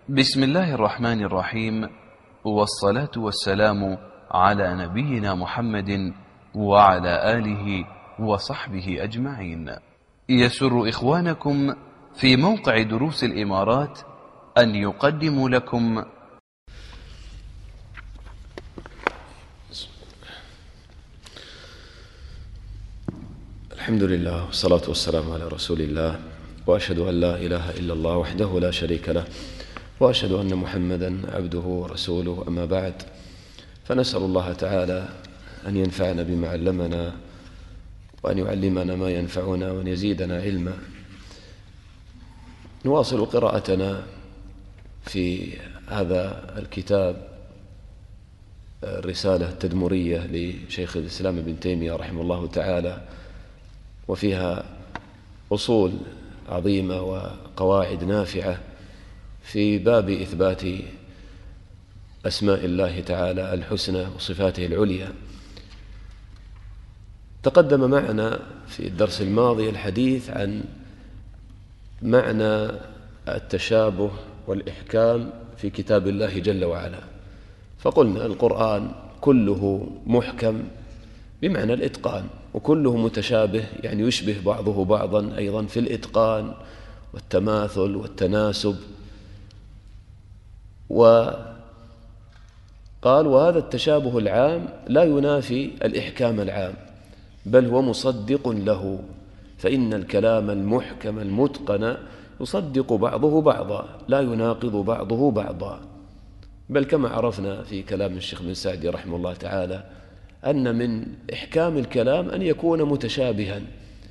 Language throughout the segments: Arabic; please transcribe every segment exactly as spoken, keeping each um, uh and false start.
بسم الله الرحمن الرحيم، والصلاة والسلام على نبينا محمد وعلى آله وصحبه أجمعين. يسر إخوانكم في موقع دروس الإمارات أن يقدموا لكم الحمد لله والصلاة والسلام على رسول الله، وأشهد أن لا إله إلا الله وحده لا شريك له، وأشهد أن محمدا عبده ورسوله. أما بعد، فنسأل الله تعالى أن ينفعنا بما علمنا، وأن يعلمنا ما ينفعنا، وأن يزيدنا علما. نواصل قراءتنا في هذا الكتاب، الرسالة التدمرية لشيخ الإسلام ابن تيمية رحمه الله تعالى، وفيها أصول عظيمة وقواعد نافعة في باب إثبات أسماء الله تعالى الحسنى وصفاته العليا. تقدم معنا في الدرس الماضي الحديث عن معنى التشابه والإحكام في كتاب الله جل وعلا، فقلنا القرآن كله محكم بمعنى الإتقان، وكله متشابه يعني يشبه بعضه بعضا أيضا في الإتقان والتماثل والتناسب. وقال وهذا التشابه العام لا ينافي الإحكام العام، بل هو مصدق له، فإن الكلام المحكم المتقن يصدق بعضه بعضا لا يناقض بعضه بعضا. بل كما عرفنا في كلام الشيخ بن سعدي رحمه الله تعالى أن من إحكام الكلام أن يكون متشابها،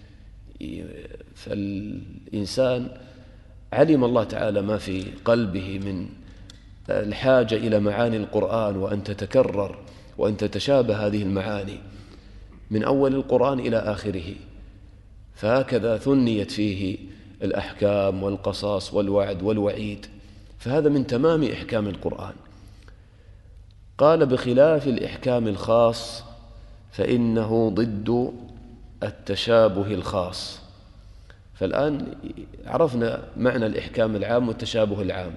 فالإنسان علم الله تعالى ما في قلبه من الحاجة إلى معاني القرآن، وأن تتكرر وأن تتشابه هذه المعاني من أول القرآن إلى آخره، فهكذا ثنيت فيه الأحكام والقصاص والوعد والوعيد، فهذا من تمام إحكام القرآن. قال بخلاف الإحكام الخاص فإنه ضد التشابه الخاص. فالآن عرفنا معنى الإحكام العام والتشابه العام.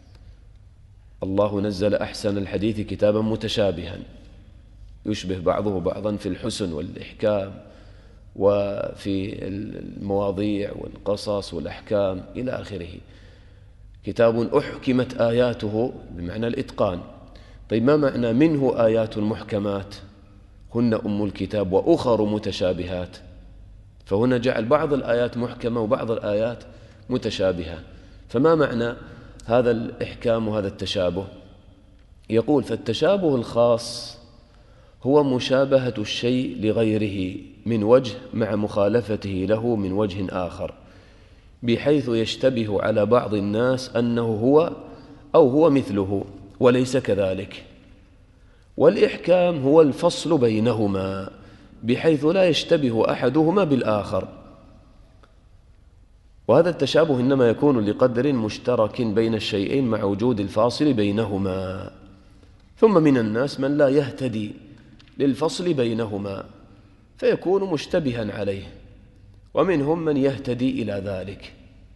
الله نزل أحسن الحديث كتابا متشابها يشبه بعضه بعضا في الحسن والإحكام وفي المواضيع والقصص والأحكام إلى آخره. كتاب أحكمت آياته بمعنى الإتقان. طيب، ما معنى منه آيات محكمات هن أم الكتاب وأخر متشابهات؟ فهنا جعل بعض الآيات محكمة وبعض الآيات متشابهة. فما معنى هذا الإحكام وهذا التشابه؟ يقول فالتشابه الخاص هو مشابهة الشيء لغيره من وجه مع مخالفته له من وجه آخر، بحيث يشتبه على بعض الناس أنه هو أو هو مثله وليس كذلك. والإحكام هو الفصل بينهما بحيث لا يشتبه أحدهما بالآخر. وهذا التشابه إنما يكون لقدر مشترك بين الشيئين مع وجود الفاصل بينهما. ثم من الناس من لا يهتدي للفصل بينهما فيكون مشتبها عليه، ومنهم من يهتدي إلى ذلك.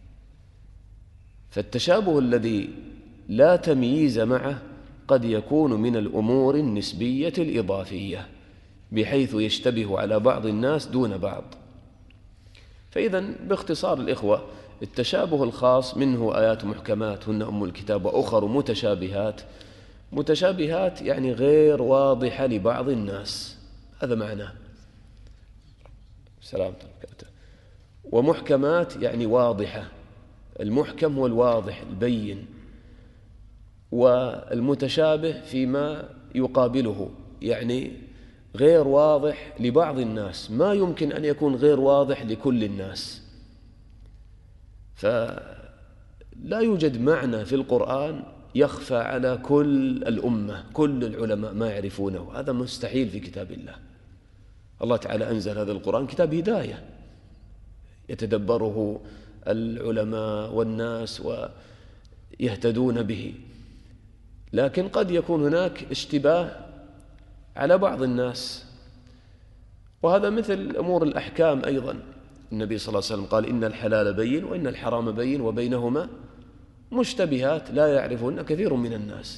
فالتشابه الذي لا تمييز معه قد يكون من الأمور النسبية الإضافية، بحيث يشتبه على بعض الناس دون بعض. فإذن باختصار الإخوة، التشابه الخاص منه آيات محكمات هن أم الكتاب وأخر متشابهات. متشابهات يعني غير واضحة لبعض الناس، هذا معناه. سلام عليكم. ومحكمات يعني واضحة. المحكم هو الواضح البين، والمتشابه فيما يقابله يعني غير واضح لبعض الناس، ما يمكن أن يكون غير واضح لكل الناس. فلا يوجد معنى في القرآن يخفى على كل الأمة، كل العلماء ما يعرفونه، هذا مستحيل في كتاب الله. الله تعالى أنزل هذا القرآن كتاب هداية يتدبره العلماء والناس ويهتدون به، لكن قد يكون هناك اشتباه على بعض الناس. وهذا مثل أمور الأحكام أيضا. النبي صلى الله عليه وسلم قال إن الحلال بين وإن الحرام بين وبينهما مشتبهات لا يعرفهن كثير من الناس.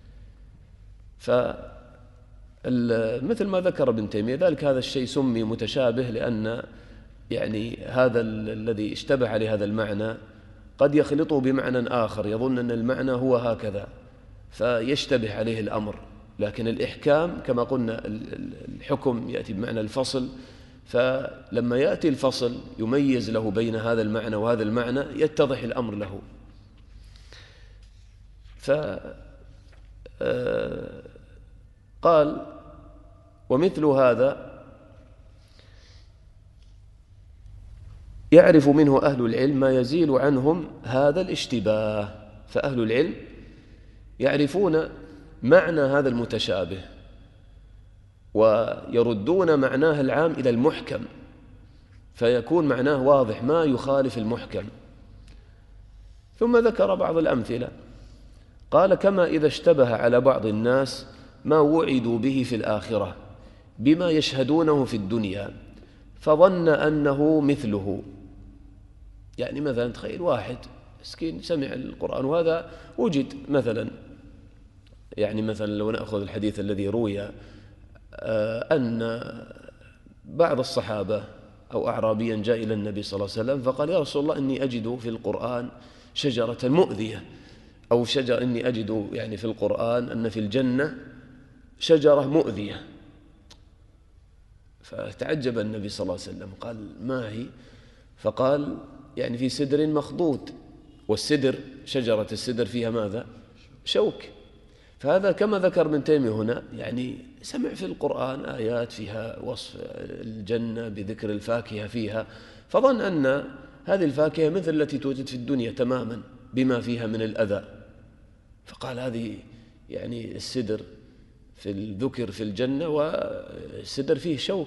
فمثل ما ذكر ابن تيمية ذلك هذا الشيء سمي متشابه لأن يعني هذا الذي اشتبه عليه هذا المعنى قد يخلطه بمعنى آخر، يظن أن المعنى هو هكذا فيشتبه عليه الأمر. لكن الإحكام كما قلنا الحكم يأتي بمعنى الفصل، فلما يأتي الفصل يميز له بين هذا المعنى وهذا المعنى يتضح الأمر له. فقال ومثل هذا يعرف منه أهل العلم ما يزيل عنهم هذا الاشتباه. فأهل العلم يعرفون معنى هذا المتشابه ويردون معناه العام إلى المحكم، فيكون معناه واضح ما يخالف المحكم. ثم ذكر بعض الأمثلة، قال كما إذا اشتبه على بعض الناس ما وعدوا به في الآخرة بما يشهدونه في الدنيا فظن أنه مثله. يعني مثلا تخيل واحد مسكين سمع القرآن وهذا وجد مثلا، يعني مثلا لو نأخذ الحديث الذي روي أن بعض الصحابة أو أعرابيا جاء إلى النبي صلى الله عليه وسلم فقال يا رسول الله إني أجد في القرآن شجرة مؤذية، أو شجر إني أجد يعني في القرآن أن في الجنة شجرة مؤذية. فتعجب النبي صلى الله عليه وسلم قال ما هي؟ فقال يعني في سدر مخضود، والسدر شجرة السدر فيها ماذا؟ شوك. فهذا كما ذكر ابن تيمية هنا يعني سمع في القرآن آيات فيها وصف الجنة بذكر الفاكهة فيها، فظن أن هذه الفاكهة مثل التي توجد في الدنيا تماما بما فيها من الأذى، فقال هذه يعني السدر في الذكر في الجنة والسدر فيه شوك.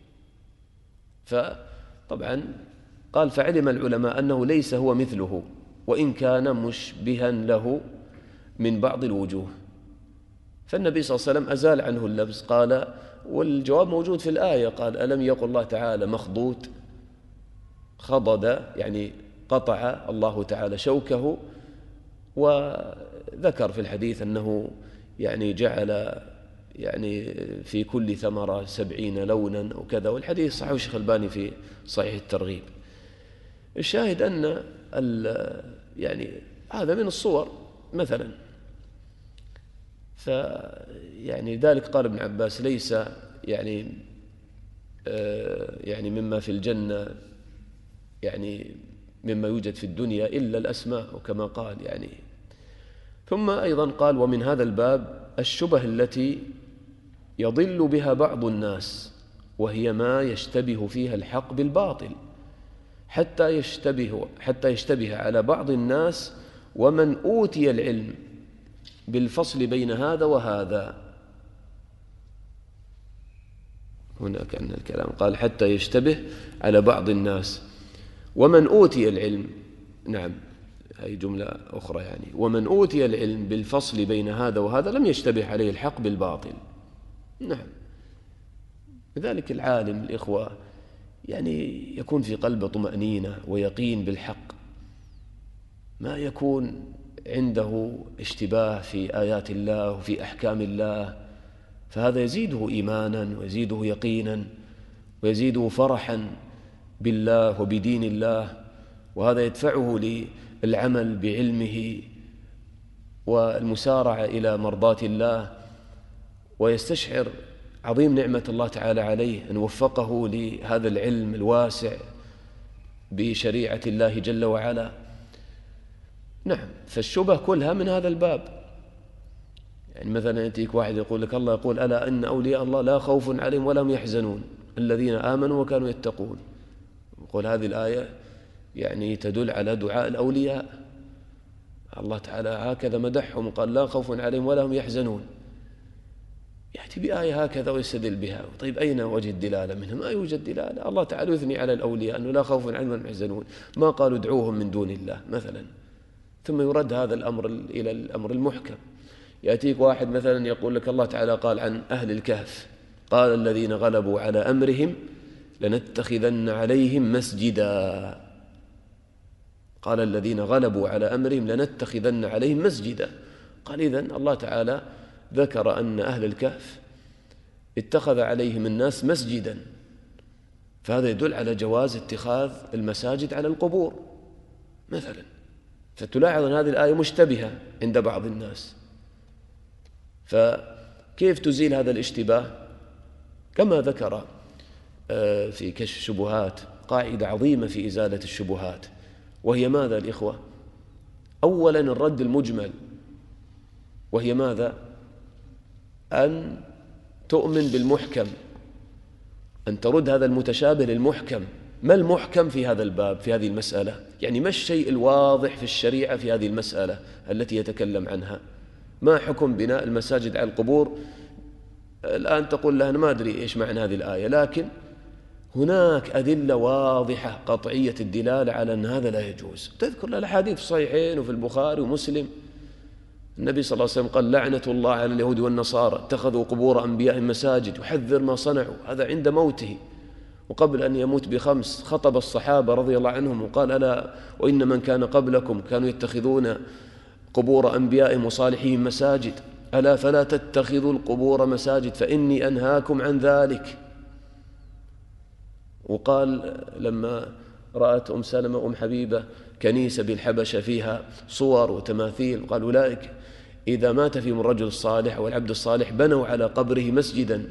فطبعا قال فعلم العلماء أنه ليس هو مثله وإن كان مشبها له من بعض الوجوه. فالنبي صلى الله عليه وسلم أزال عنه اللبس، قال والجواب موجود في الآية، قال ألم يقل الله تعالى مخضود، خضد يعني قطع الله تعالى شوكه، وذكر في الحديث أنه يعني جعل يعني في كل ثمرة سبعين لونا أو كذا، والحديث صحيح الشيخ الباني في صحيح الترغيب. الشاهد أن يعني هذا من الصور مثلا. فيعني ذلك قال ابن عباس ليس يعني يعني مما في الجنة يعني مما يوجد في الدنيا إلا الأسماء وكما قال يعني. ثم أيضا قال ومن هذا الباب الشبه التي يضل بها بعض الناس، وهي ما يشتبه فيها الحق بالباطل حتى يشتبه حتى يشتبه على بعض الناس ومن أوتي العلم بالفصل بين هذا وهذا. هنا كأن الكلام قال حتى يشتبه على بعض الناس ومن أوتي العلم، نعم هذه جملة أخرى يعني، ومن أوتي العلم بالفصل بين هذا وهذا لم يشتبه عليه الحق بالباطل. نعم. لذلك العالم الإخوة يعني يكون في قلبه طمأنينة ويقين بالحق، ما يكون عنده اشتباه في آيات الله وفي أحكام الله، فهذا يزيده إيمانا ويزيده يقينا ويزيده فرحا بالله وبدين الله، وهذا يدفعه للعمل بعلمه والمسارعة إلى مرضاة الله، ويستشعر عظيم نعمة الله تعالى عليه أن وفقه لهذا العلم الواسع بشريعة الله جل وعلا. نعم. فالشبه كلها من هذا الباب. يعني مثلا يأتيك واحد يقول لك الله يقول ألا إن أولياء الله لا خوف عليهم ولا هم يحزنون الذين آمنوا وكانوا يتقون. يقول هذه الآية يعني تدل على دعاء الأولياء، الله تعالى هكذا مدحهم قال لا خوف عليهم ولا هم يحزنون، يأتي بآية هكذا ويستدل بها. طيب أين وجه الدلالة منها؟ ما يوجد دلالة. الله تعالى يثني على الأولياء أنه لا خوف عليهم ولا هم يحزنون، ما قالوا ادعوهم من دون الله مثلا. ثم يرد هذا الأمر إلى الأمر المحكم. يأتيك واحد مثلا يقول لك الله تعالى قال عن أهل الكهف قال الذين غلبوا على أمرهم لنتخذن عليهم مسجدا. قال الذين غلبوا على أمرهم لنتخذن عليهم مسجدا. قال إذن الله تعالى ذكر أن أهل الكهف اتخذ عليهم الناس مسجدا، فهذا يدل على جواز اتخاذ المساجد على القبور مثلا. فتلاحظ أن هذه الآية مشتبهة عند بعض الناس، فكيف تزيل هذا الاشتباه؟ كما ذكر في كشف الشبهات قاعدة عظيمة في إزالة الشبهات، وهي ماذا الإخوة؟ أولا الرد المجمل، وهي ماذا؟ أن تؤمن بالمحكم، أن ترد هذا المتشابه للمحكم. ما المحكم في هذا الباب في هذه المسألة؟ يعني ما الشيء الواضح في الشريعة في هذه المسألة التي يتكلم عنها؟ ما حكم بناء المساجد على القبور؟ الآن تقول له أنا ما أدري إيش معنى هذه الآية، لكن هناك أدلة واضحة قطعية الدلالة على أن هذا لا يجوز. تذكر له الحديث في الصحيحين وفي البخاري ومسلم، النبي صلى الله عليه وسلم قال لعنة الله على اليهود والنصارى اتخذوا قبور أنبيائهم مساجد، يحذر ما صنعوا. هذا عند موته، وقبل أن يموت بخمس خطب الصحابة رضي الله عنهم وقال ألا وإن من كان قبلكم كانوا يتخذون قبور أنبيائهم وصالحين مساجد، ألا فلا تتخذوا القبور مساجد فإني أنهاكم عن ذلك. وقال لما رأت أم سلمة أم حبيبة كنيسة بالحبشة فيها صور وتماثيل، قال أولئك إذا مات فيهم الرجل الصالح أو العبد الصالح بنوا على قبره مسجدا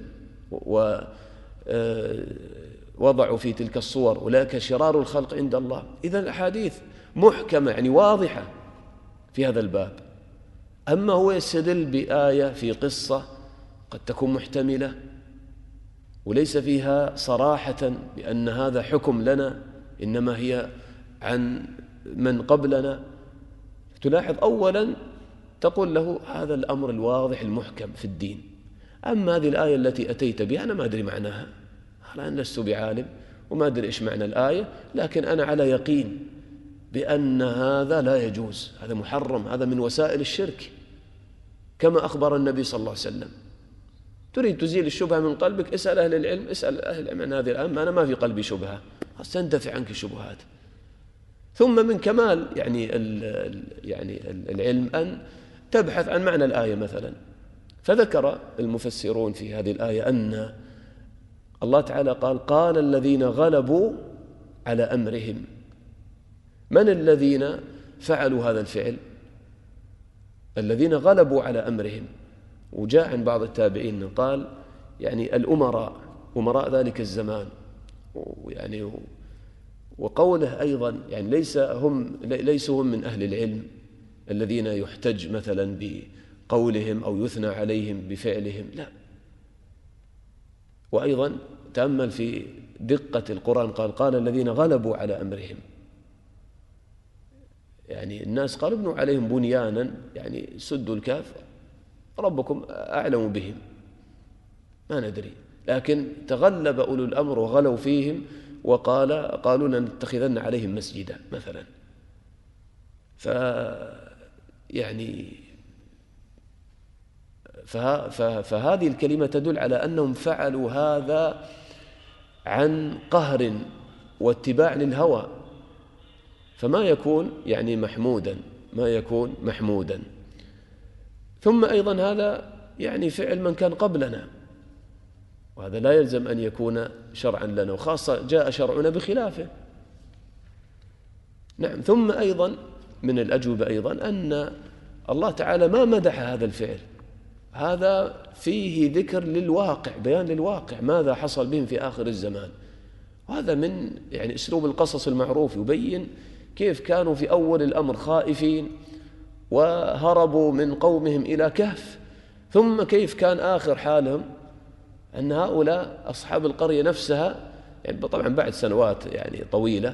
ووضعوا في تلك الصور، أولئك شرار الخلق عند الله. إذن الأحاديث محكمة يعني واضحة في هذا الباب. أما هو يستدل بآية في قصة قد تكون محتملة وليس فيها صراحة بأن هذا حكم لنا، إنما هي عن من قبلنا، تلاحظ أولا تقول له هذا الأمر الواضح المحكم في الدين. أما هذه الآية التي أتيت بها أنا ما أدري معناها، أنا لست بعالم وما أدري إيش معنى الآية، لكن أنا على يقين بأن هذا لا يجوز، هذا محرم، هذا من وسائل الشرك كما أخبر النبي صلى الله عليه وسلم. تريد تزيل الشبهة من قلبك، اسأل أهل العلم، اسأل أهل العلم عن هذه الآية. أنا ما في قلبي شبهة، ستندفع عنك الشبهات. ثم من كمال يعني يعني العلم أن تبحث عن معنى الآية مثلا. فذكر المفسرون في هذه الآية أن الله تعالى قال قال الذين غلبوا على أمرهم. من الذين فعلوا هذا الفعل؟ الذين غلبوا على أمرهم. وجاء عن بعض التابعين قال يعني الأمراء، أمراء ذلك الزمان، ويعني وقوله أيضا يعني ليس هم ليسوا هم من أهل العلم الذين يحتج مثلا بقولهم أو يثنى عليهم بفعلهم، لا. وأيضا تأمل في دقة القرآن، قال قال الذين غلبوا على أمرهم، يعني الناس قالوا ابنوا عليهم بنيانا يعني سدوا الكهف، ربكم أعلم بهم ما ندري، لكن تغلب أولو الأمر وغلوا فيهم وقال قالوا لنتخذن عليهم مسجدا مثلا. ف يعني فه... فهذه الكلمة تدل على أنهم فعلوا هذا عن قهر واتباع للهوى، فما يكون يعني محمودا، ما يكون محمودا. ثم أيضا هذا يعني فعل من كان قبلنا، وهذا لا يلزم أن يكون شرعا لنا، وخاصة جاء شرعنا بخلافه. نعم. ثم أيضا من الأجوبة أيضا أن الله تعالى ما مدح هذا الفعل، هذا فيه ذكر للواقع، بيان للواقع ماذا حصل بهم في آخر الزمان. وهذا من يعني أسلوب القصص المعروف، يبين كيف كانوا في أول الأمر خائفين وهربوا من قومهم إلى كهف، ثم كيف كان آخر حالهم أن هؤلاء أصحاب القرية نفسها يعني طبعا بعد سنوات يعني طويلة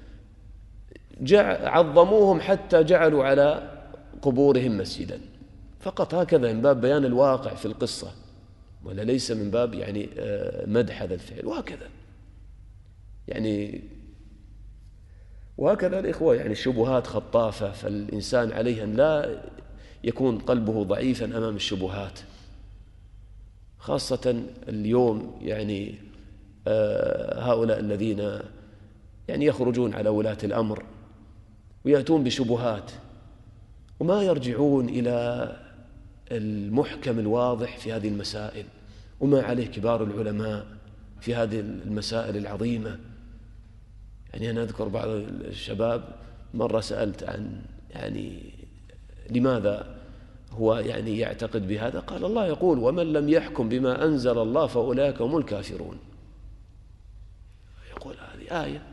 عظموهم حتى جعلوا على قبورهم مسجدا، فقط هكذا من باب بيان الواقع في القصة، ولا ليس من باب يعني مدح هذا الفعل. وهكذا يعني وهكذا الإخوة يعني الشبهات خطافة، فالإنسان عليه أن لا يكون قلبه ضعيفا أمام الشبهات، خاصة اليوم يعني هؤلاء الذين يعني يخرجون على ولاة الأمر ويأتون بشبهات وما يرجعون إلى المحكم الواضح في هذه المسائل وما عليه كبار العلماء في هذه المسائل العظيمة. يعني أنا أذكر بعض الشباب مرة سألت عن يعني لماذا هو يعني يعتقد بهذا، قال الله يقول ومن لم يحكم بما أنزل الله فأولئك هم الكافرون. يقول هذه آية،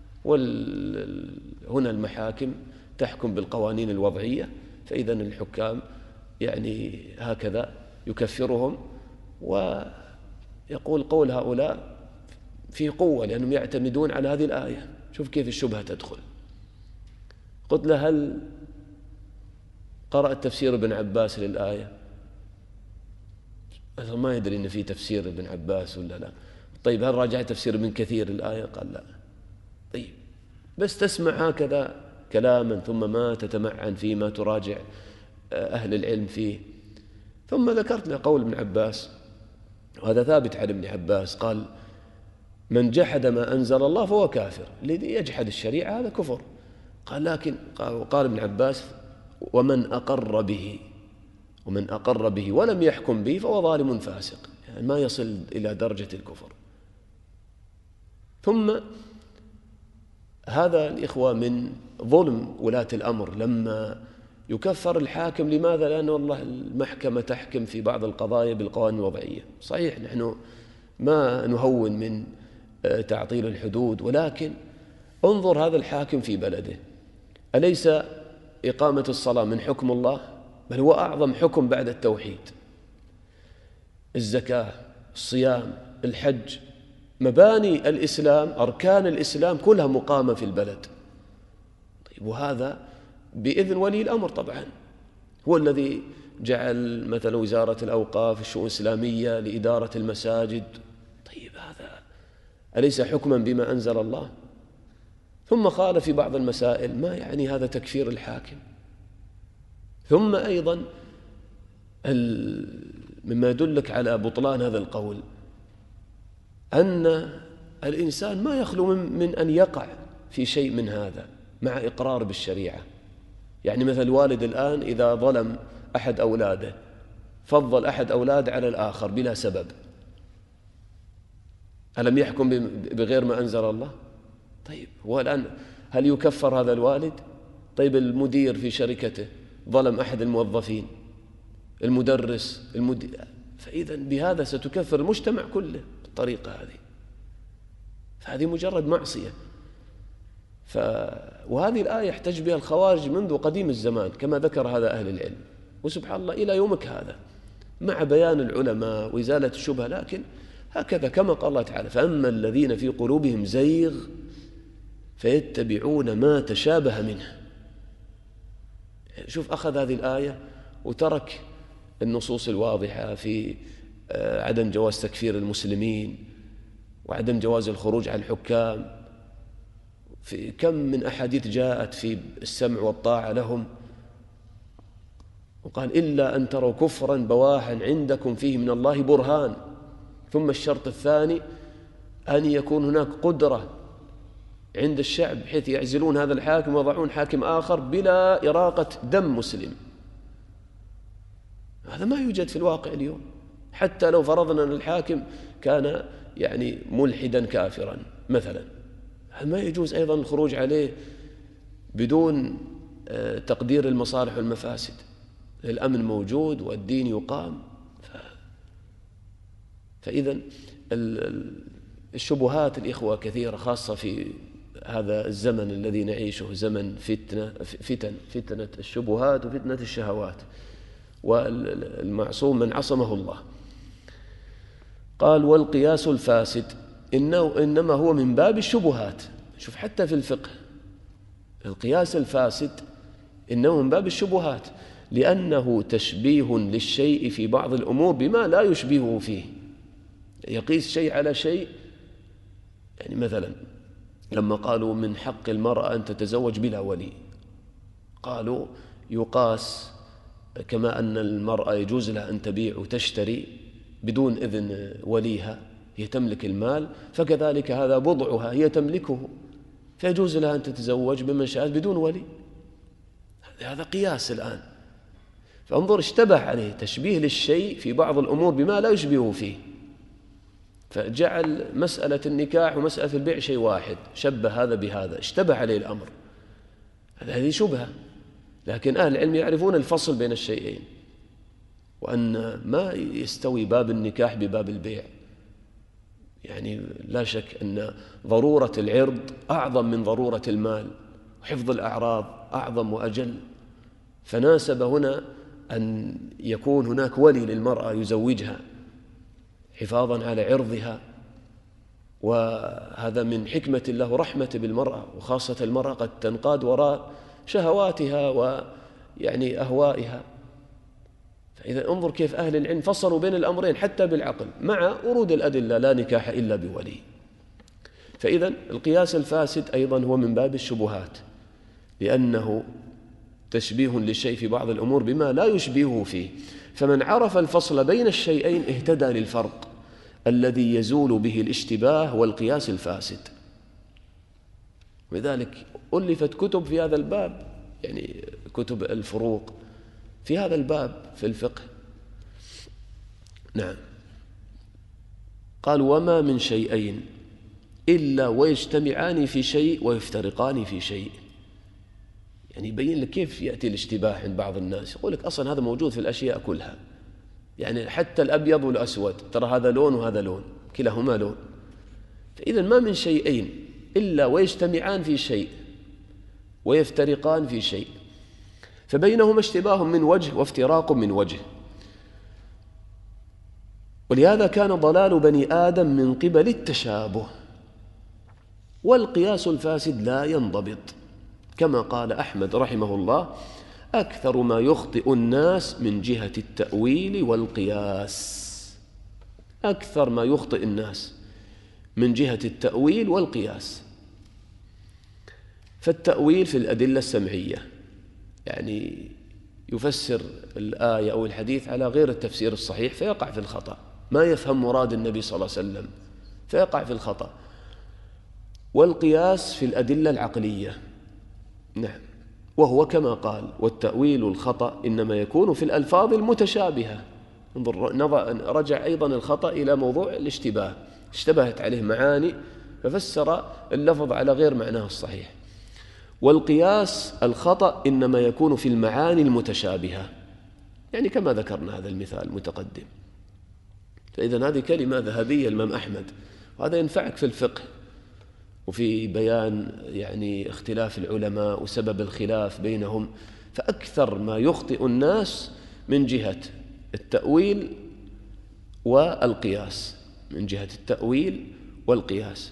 وهنا المحاكم تحكم بالقوانين الوضعية، فإذا الحكام يعني هكذا يكفرهم، ويقول قول هؤلاء في قوة لأنهم يعتمدون على هذه الآية. شوف كيف الشبهة تدخل. قلت له هل قرأت تفسير ابن عباس للآية؟ أنا ما يدري إن في تفسير ابن عباس ولا لا. طيب هل راجعت تفسير ابن كثير الآية؟ قال لا. طيب بس تسمع هكذا كلاما ثم ما تتمعن فيما تراجع أهل العلم فيه. ثم ذكرت له قول ابن عباس، وهذا ثابت عن ابن عباس، قال من جحد ما أنزل الله فهو كافر. الذي يجحد الشريعة هذا كفر. قال لكن قال ابن عباس ومن أقر به ومن أقر به ولم يحكم به فهو ظالم فاسق، يعني ما يصل إلى درجة الكفر. ثم هذا الإخوة من ظلم ولاة الأمر لما يكفر الحاكم. لماذا؟ لأن والله المحكمة تحكم في بعض القضايا بالقوانين الوضعية. صحيح نحن ما نهون من تعطيل الحدود، ولكن انظر هذا الحاكم في بلده، أليس إقامة الصلاة من حكم الله؟ بل هو أعظم حكم بعد التوحيد. الزكاة، الصيام، الحج، مباني الإسلام، أركان الإسلام كلها مقامة في البلد. طيب وهذا بإذن ولي الأمر طبعا، هو الذي جعل مثلا وزارة الأوقاف الشؤون الإسلامية لإدارة المساجد. طيب هذا أليس حكما بما أنزل الله؟ ثم قال في بعض المسائل ما يعني هذا تكفير الحاكم. ثم أيضا مما يدلك على بطلان هذا القول أن الإنسان ما يخلو من أن يقع في شيء من هذا مع إقرار بالشريعة. يعني مثل الوالد الآن إذا ظلم أحد أولاده، فضل أحد أولاده على الآخر بلا سبب، ألم يحكم بغير ما أنزل الله؟ طيب هو الآن هل يكفر هذا الوالد؟ طيب المدير في شركته ظلم أحد الموظفين، المدرس، المدير، فإذا بهذا ستكفر المجتمع كله بالطريقة هذه. فهذه مجرد معصية. ف... وهذه الآية يحتج بها الخوارج منذ قديم الزمان كما ذكر هذا أهل العلم، وسبحان الله إلى يومك هذا مع بيان العلماء وإزالة الشبهة. لكن هكذا كما قال الله تعالى فأما الذين في قلوبهم زيغ فيتبعون ما تشابه منه. شوف أخذ هذه الآية وترك النصوص الواضحة في عدم جواز تكفير المسلمين وعدم جواز الخروج على الحكام. في كم من أحاديث جاءت في السمع والطاعة لهم، وقال إلا أن تروا كفرا بواحا عندكم فيه من الله برهان. ثم الشرط الثاني أن يكون هناك قدرة عند الشعب بحيث يعزلون هذا الحاكم ويضعون حاكم آخر بلا إراقة دم مسلم. هذا ما يوجد في الواقع اليوم. حتى لو فرضنا أن الحاكم كان يعني ملحدا كافرا مثلا، ما يجوز أيضا الخروج عليه بدون تقدير المصالح والمفاسد. الأمن موجود والدين يقام. فإذا الشبهات الإخوة كثيرة، خاصة في هذا الزمن الذي نعيشه، زمن فتنة فتن فتنة الشبهات وفتنة الشهوات، والمعصوم من عصمه الله. قال والقياس الفاسد إنه إنما هو من باب الشبهات. شوف حتى في الفقه القياس الفاسد إنه من باب الشبهات، لأنه تشبيه للشيء في بعض الأمور بما لا يشبهه فيه. يقيس شيء على شيء. يعني مثلا لما قالوا من حق المرأة أن تتزوج بلا ولي، قالوا يقاس كما أن المرأة يجوز لها أن تبيع وتشتري بدون إذن وليها، هي تملك المال، فكذلك هذا بضعها هي تملكه، فيجوز لها أن تتزوج بمن شاءت بدون ولي. هذا قياس الآن. فانظر، اشتبه عليه تشبيه للشيء في بعض الأمور بما لا يشبهه فيه، فجعل مسألة النكاح ومسألة البيع شيء واحد، شبه هذا بهذا، اشتبه عليه الأمر، هذه شبهة. لكن أهل العلم يعرفون الفصل بين الشيئين، وأن ما يستوي باب النكاح بباب البيع. يعني لا شك أن ضرورة العرض أعظم من ضرورة المال، وحفظ الأعراض أعظم وأجل، فناسب هنا أن يكون هناك ولي للمرأة يزوجها حفاظا على عرضها، وهذا من حكمة الله ورحمة بالمرأة، وخاصة المرأة قد تنقاد وراء شهواتها ويعني أهوائها. فإذا انظر كيف أهل العلم فصلوا بين الأمرين حتى بالعقل مع ورود الأدلة: لا نكاح إلا بولي. فإذا القياس الفاسد أيضا هو من باب الشبهات، لأنه تشبيه للشيء في بعض الأمور بما لا يشبهه فيه. فمن عرف الفصل بين الشيئين اهتدى للفرق الذي يزول به الاشتباه والقياس الفاسد. ولذلك ألفت كتب في هذا الباب، يعني كتب الفروق في هذا الباب في الفقه. نعم. قال: وما من شيئين إلا ويجتمعان في شيء ويفترقان في شيء. يعني يبين لك كيف يأتي الاشتباه عند بعض الناس، يقول لك أصلا هذا موجود في الأشياء كلها، يعني حتى الأبيض والأسود ترى هذا لون وهذا لون، كلاهما لون. فإذا ما من شيئين إلا ويجتمعان في شيء ويفترقان في شيء، فبينهما اشتباه من وجه وافتراق من وجه. ولهذا كان ضلال بني آدم من قبل التشابه، والقياس الفاسد لا ينضبط، كما قال أحمد رحمه الله: أكثر ما يخطئ الناس من جهة التأويل والقياس. أكثر ما يخطئ الناس من جهة التأويل والقياس. فالتأويل في الأدلة السمعية، يعني يفسر الآية أو الحديث على غير التفسير الصحيح فيقع في الخطأ، ما يفهم مراد النبي صلى الله عليه وسلم فيقع في الخطأ. والقياس في الأدلة العقلية، نعم، وهو كما قال: والتأويل الخطأ إنما يكون في الألفاظ المتشابهة. انظر، رجع أيضا الخطأ إلى موضوع الاشتباه، اشتبهت عليه معاني ففسر اللفظ على غير معناه الصحيح. والقياس الخطأ إنما يكون في المعاني المتشابهة، يعني كما ذكرنا هذا المثال المتقدم. فإذا هذه كلمة ذهبية الإمام أحمد، وهذا ينفعك في الفقه وفي بيان يعني اختلاف العلماء وسبب الخلاف بينهم. فأكثر ما يخطئ الناس من جهة التأويل والقياس، من جهة التأويل والقياس.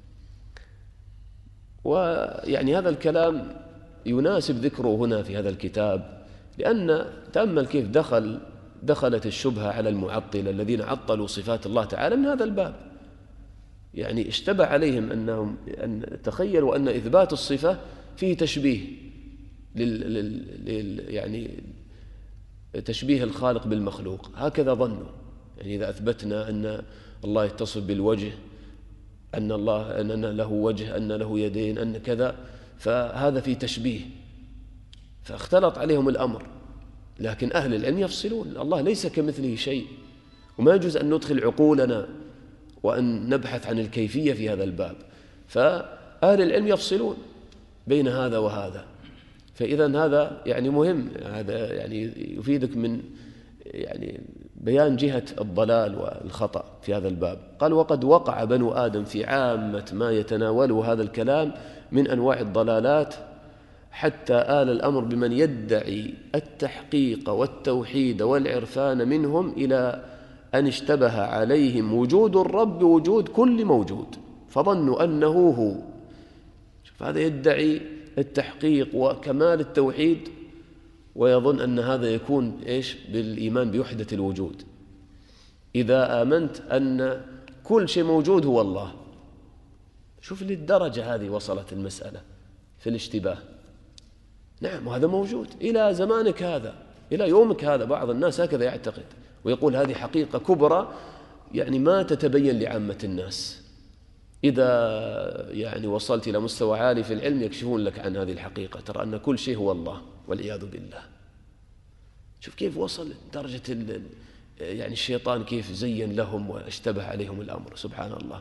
ويعني هذا الكلام يناسب ذكره هنا في هذا الكتاب، لأن تأمل كيف دخل دخلت الشبهة على المعطلة الذين عطلوا صفات الله تعالى من هذا الباب. يعني اشتبه عليهم أنهم أن تخيلوا أن إثبات الصفة فيه تشبيه لل... لل... يعني تشبيه الخالق بالمخلوق، هكذا ظنوا. يعني إذا أثبتنا أن الله يتصف بالوجه، أن الله أن له وجه، أن له يدين، أن كذا، فهذا فيه تشبيه، فاختلط عليهم الأمر. لكن أهل العلم يفصلون: الله ليس كمثله شيء، وما يجوز أن ندخل عقولنا وأن نبحث عن الكيفية في هذا الباب. فأهل العلم يفصلون بين هذا وهذا. فإذا هذا يعني مهم، هذا يعني يفيدك من يعني بيان جهة الضلال والخطأ في هذا الباب. قال: وقد وقع بنو آدم في عامة ما يتناوله هذا الكلام من أنواع الضلالات، حتى آل الأمر بمن يدعي التحقيق والتوحيد والعرفان منهم إلى أن اشتبه عليهم وجود الرب وجود كل موجود، فظنوا أنه هو. شوف، هذا يدعي التحقيق وكمال التوحيد ويظن أن هذا يكون إيش؟ بالإيمان بوحدة الوجود. إذا آمنت أن كل شيء موجود هو الله. شوف للدرجة هذه وصلت المسألة في الاشتباه. نعم، وهذا موجود إلى زمانك هذا، إلى يومك هذا. بعض الناس هكذا يعتقد ويقول هذه حقيقة كبرى يعني ما تتبين لعامة الناس. إذا يعني وصلت إلى مستوى عالي في العلم يكشفون لك عن هذه الحقيقة، ترى أن كل شيء هو الله والعياذ بالله. شوف كيف وصل درجة يعني الشيطان كيف زين لهم واشتبه عليهم الأمر، سبحان الله.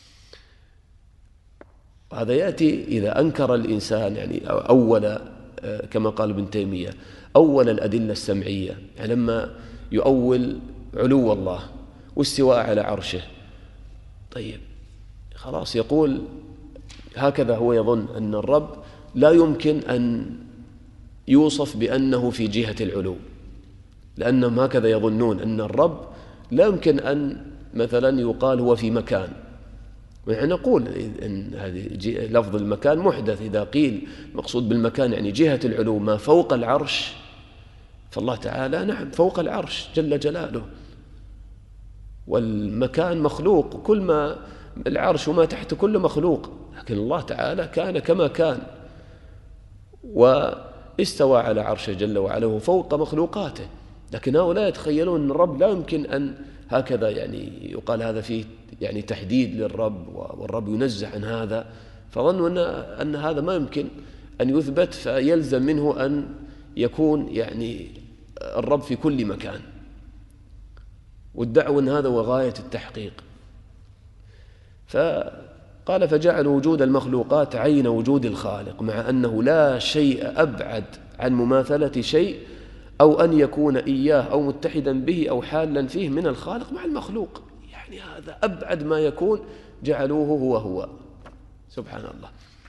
وهذا يأتي إذا أنكر الإنسان يعني أول كما قال ابن تيمية أول الأدلة السمعية، يعني لما يؤول علو الله واستواء على عرشه، طيب خلاص يقول هكذا هو يظن أن الرب لا يمكن أن يوصف بأنه في جهة العلو، لأنهم هكذا يظنون أن الرب لا يمكن أن مثلا يقال هو في مكان. ونحن نقول إن هذه لفظ المكان محدث، إذا قيل مقصود بالمكان يعني جهة العلو ما فوق العرش، فالله تعالى نعم فوق العرش جل جلاله، والمكان مخلوق، كل ما العرش وما تحته كله مخلوق، لكن الله تعالى كان كما كان واستوى على عرشه جل وعلا فوق مخلوقاته. لكن هؤلاء يتخيلون أن الرب لا يمكن أن هكذا يعني يقال هذا فيه يعني تحديد للرب والرب ينزه عن هذا، فظنوا أن, أن هذا ما يمكن أن يثبت، فيلزم منه أن يكون يعني الرب في كل مكان، وادعوا أن هذا هو غاية التحقيق. فقال فجعل وجود المخلوقات عين وجود الخالق، مع أنه لا شيء أبعد عن مماثلة شيء أو أن يكون إياه أو متحدا به أو حالا فيه من الخالق مع المخلوق، يعني هذا أبعد ما يكون جعلوه هو هو، سبحان الله.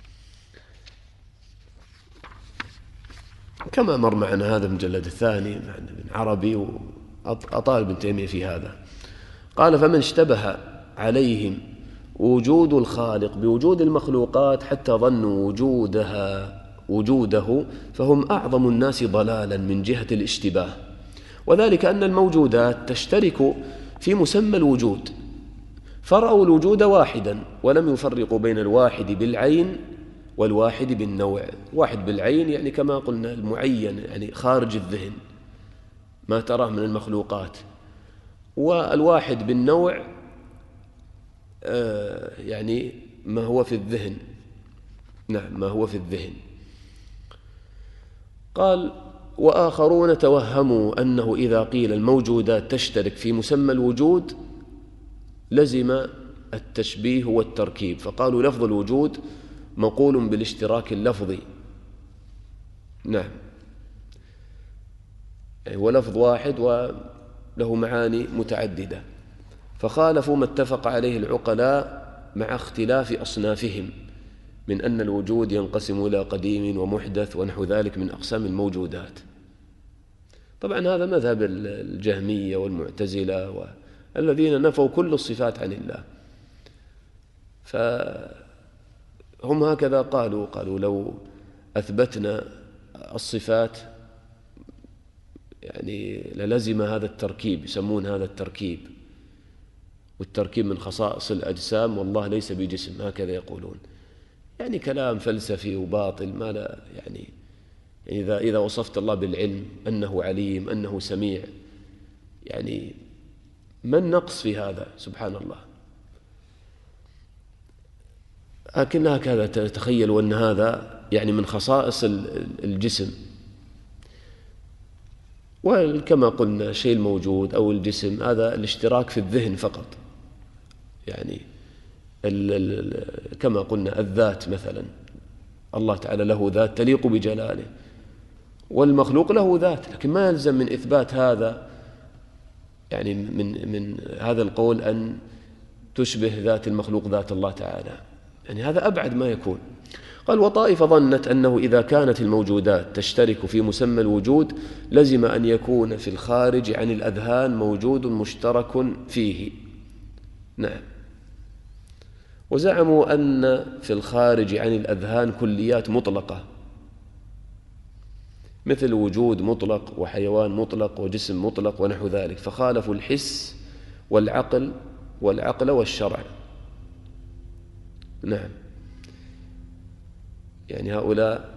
كما مر معنا هذا المجلد الثاني مع ابن عربي وأطال ابن تيمية في هذا. قال فمن اشتبه عليهم وجود الخالق بوجود المخلوقات حتى ظنوا وجودها وجوده فهم أعظم الناس ضلالا من جهة الاشتباه، وذلك أن الموجودات تشترك في مسمى الوجود، فرأوا الوجود واحدا ولم يفرقوا بين الواحد بالعين والواحد بالنوع. واحد بالعين يعني كما قلنا المعين يعني خارج الذهن ما تراه من المخلوقات، والواحد بالنوع آه يعني ما هو في الذهن، نعم ما هو في الذهن. قال وآخرون توهموا أنه إذا قيل الموجودات تشترك في مسمى الوجود لزم التشبيه والتركيب، فقالوا لفظ الوجود مقول بالاشتراك اللفظي، نعم يعني هو لفظ واحد وله معاني متعددة، فخالفوا ما اتفق عليه العقلاء مع اختلاف أصنافهم من أن الوجود ينقسم إلى قديم ومحدث ونحو ذلك من أقسام الموجودات. طبعا هذا مذهب الجهمية والمعتزلة والذين نفوا كل الصفات عن الله، فهم هكذا قالوا قالوا لو أثبتنا الصفات يعني للزم هذا التركيب، يسمون هذا التركيب، والتركيب من خصائص الأجسام والله ليس بجسم، هكذا يقولون. يعني كلام فلسفي وباطل ما لا يعني, يعني إذا إذا وصفت الله بالعلم أنه عليم أنه سميع، يعني ما النقص في هذا؟ سبحان الله. لكن هكذا تخيلوا أن هذا يعني من خصائص الجسم، وكما قلنا الشيء الموجود أو الجسم هذا الاشتراك في الذهن فقط، يعني ال ال كما قلنا الذات مثلا، الله تعالى له ذات تليق بجلاله، والمخلوق له ذات، لكن ما يلزم من إثبات هذا يعني من من هذا القول أن تشبه ذات المخلوق ذات الله تعالى، يعني هذا أبعد ما يكون. قال وطائفة ظنت أنه إذا كانت الموجودات تشترك في مسمى الوجود لزم أن يكون في الخارج عن الأذهان موجود مشترك فيه، نعم. وزعموا أن في الخارج عن الأذهان كليات مطلقة مثل وجود مطلق وحيوان مطلق وجسم مطلق ونحو ذلك، فخالفوا الحس والعقل والعقل والشرع، نعم. يعني هؤلاء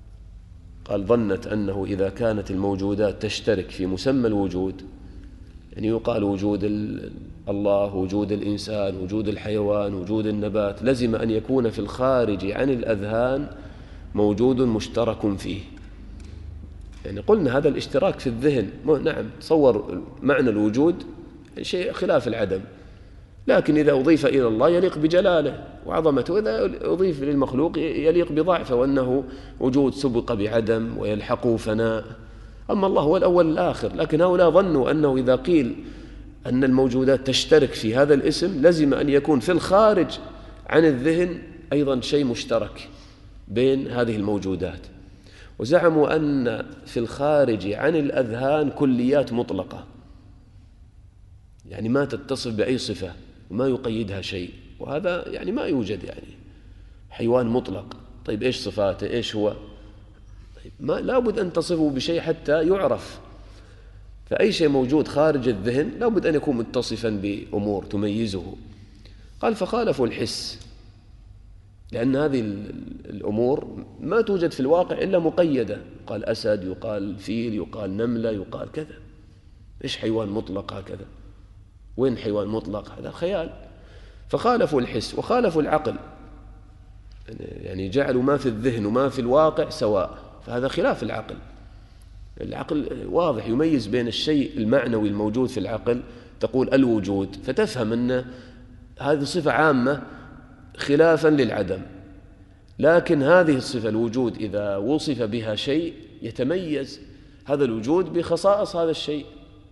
قال ظنت أنه إذا كانت الموجودات تشترك في مسمى الوجود يعني يقال وجود الله، وجود الإنسان، وجود الحيوان، وجود النبات، لزم أن يكون في الخارج عن الأذهان موجود مشترك فيه. يعني قلنا هذا الاشتراك في الذهن، نعم تصور معنى الوجود شيء خلاف العدم، لكن إذا أضيف إلى الله يليق بجلاله وعظمته، وإذا أضيف للمخلوق يليق بضعفه، وأنه وجود سبق بعدم ويلحقه فناء. أما الله هو الأول الآخر، لكن هؤلاء ظنوا أنه إذا قيل أن الموجودات تشترك في هذا الاسم لزم أن يكون في الخارج عن الذهن أيضا شيء مشترك بين هذه الموجودات، وزعموا أن في الخارج عن الأذهان كليات مطلقة، يعني ما تتصف بأي صفة وما يقيدها شيء، وهذا يعني ما يوجد، يعني حيوان مطلق، طيب إيش صفاته، إيش هو؟ طيب ما لابد أن تصفه بشيء حتى يعرف، فأي شيء موجود خارج الذهن لابد أن يكون متصفا بأمور تميزه. قال فخالفوا الحس، لأن هذه الأمور ما توجد في الواقع إلا مقيدة، قال أسد، يقال فيل، يقال نملة، يقال كذا، إيش حيوان مطلق هكذا؟ وين حيوان مطلق؟ هذا خيال. فخالفوا الحس وخالفوا العقل، يعني جعلوا ما في الذهن وما في الواقع سواء، فهذا خلاف العقل. العقل واضح يميز بين الشيء المعنوي الموجود في العقل، تقول الوجود، فتفهم أن هذه صفة عامة خلافا للعدم، لكن هذه الصفة الوجود إذا وصف بها شيء يتميز هذا الوجود بخصائص هذا الشيء.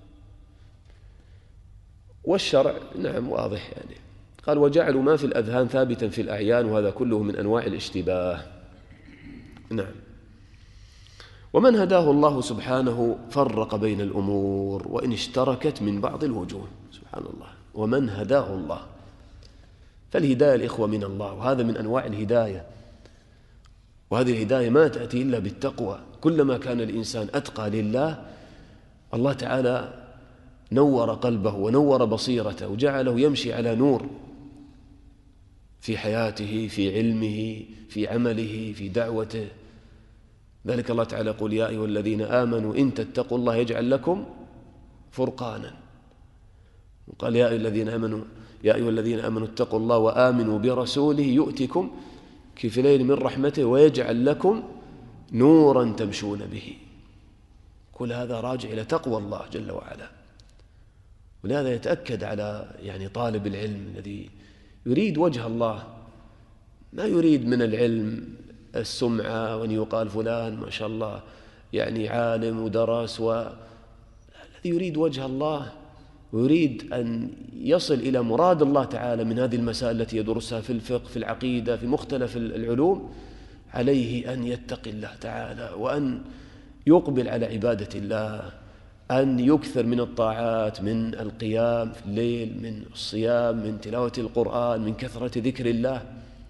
والشرع نعم واضح، يعني قال وجعلوا ما في الأذهان ثابتا في الأعيان، وهذا كله من أنواع الاشتباه. نعم. ومن هداه الله سبحانه فرق بين الأمور وإن اشتركت من بعض الوجوه، سبحان الله. ومن هداه الله، فالهداية الإخوة من الله، وهذا من أنواع الهداية، وهذه الهداية ما تأتي إلا بالتقوى. كلما كان الإنسان أتقى لله الله تعالى نور قلبه ونور بصيرته وجعله يمشي على نور في حياته، في علمه، في عمله، في دعوته. ذلك الله تعالى يقول يا أيها الذين آمنوا إن تتقوا الله يجعل لكم فرقانا، وقال يا أيها الذين آمنوا يا أيها الذين آمنوا اتقوا الله وآمنوا برسوله يؤتكم كفلين من رحمته ويجعل لكم نورا تمشون به. كل هذا راجع إلى تقوى الله جل وعلا. ولهذا يتأكد على يعني طالب العلم الذي يريد وجه الله، ما يريد من العلم السمعة وأن يقال فلان ما شاء الله يعني عالم ودرس، والذي يريد وجه الله ويريد أن يصل إلى مراد الله تعالى من هذه المسائل التي يدرسها في الفقه، في العقيدة، في مختلف العلوم، عليه أن يتقي الله تعالى وأن يقبل على عبادة الله، أن يكثر من الطاعات، من القيام في الليل، من الصيام، من تلاوة القرآن، من كثرة ذكر الله.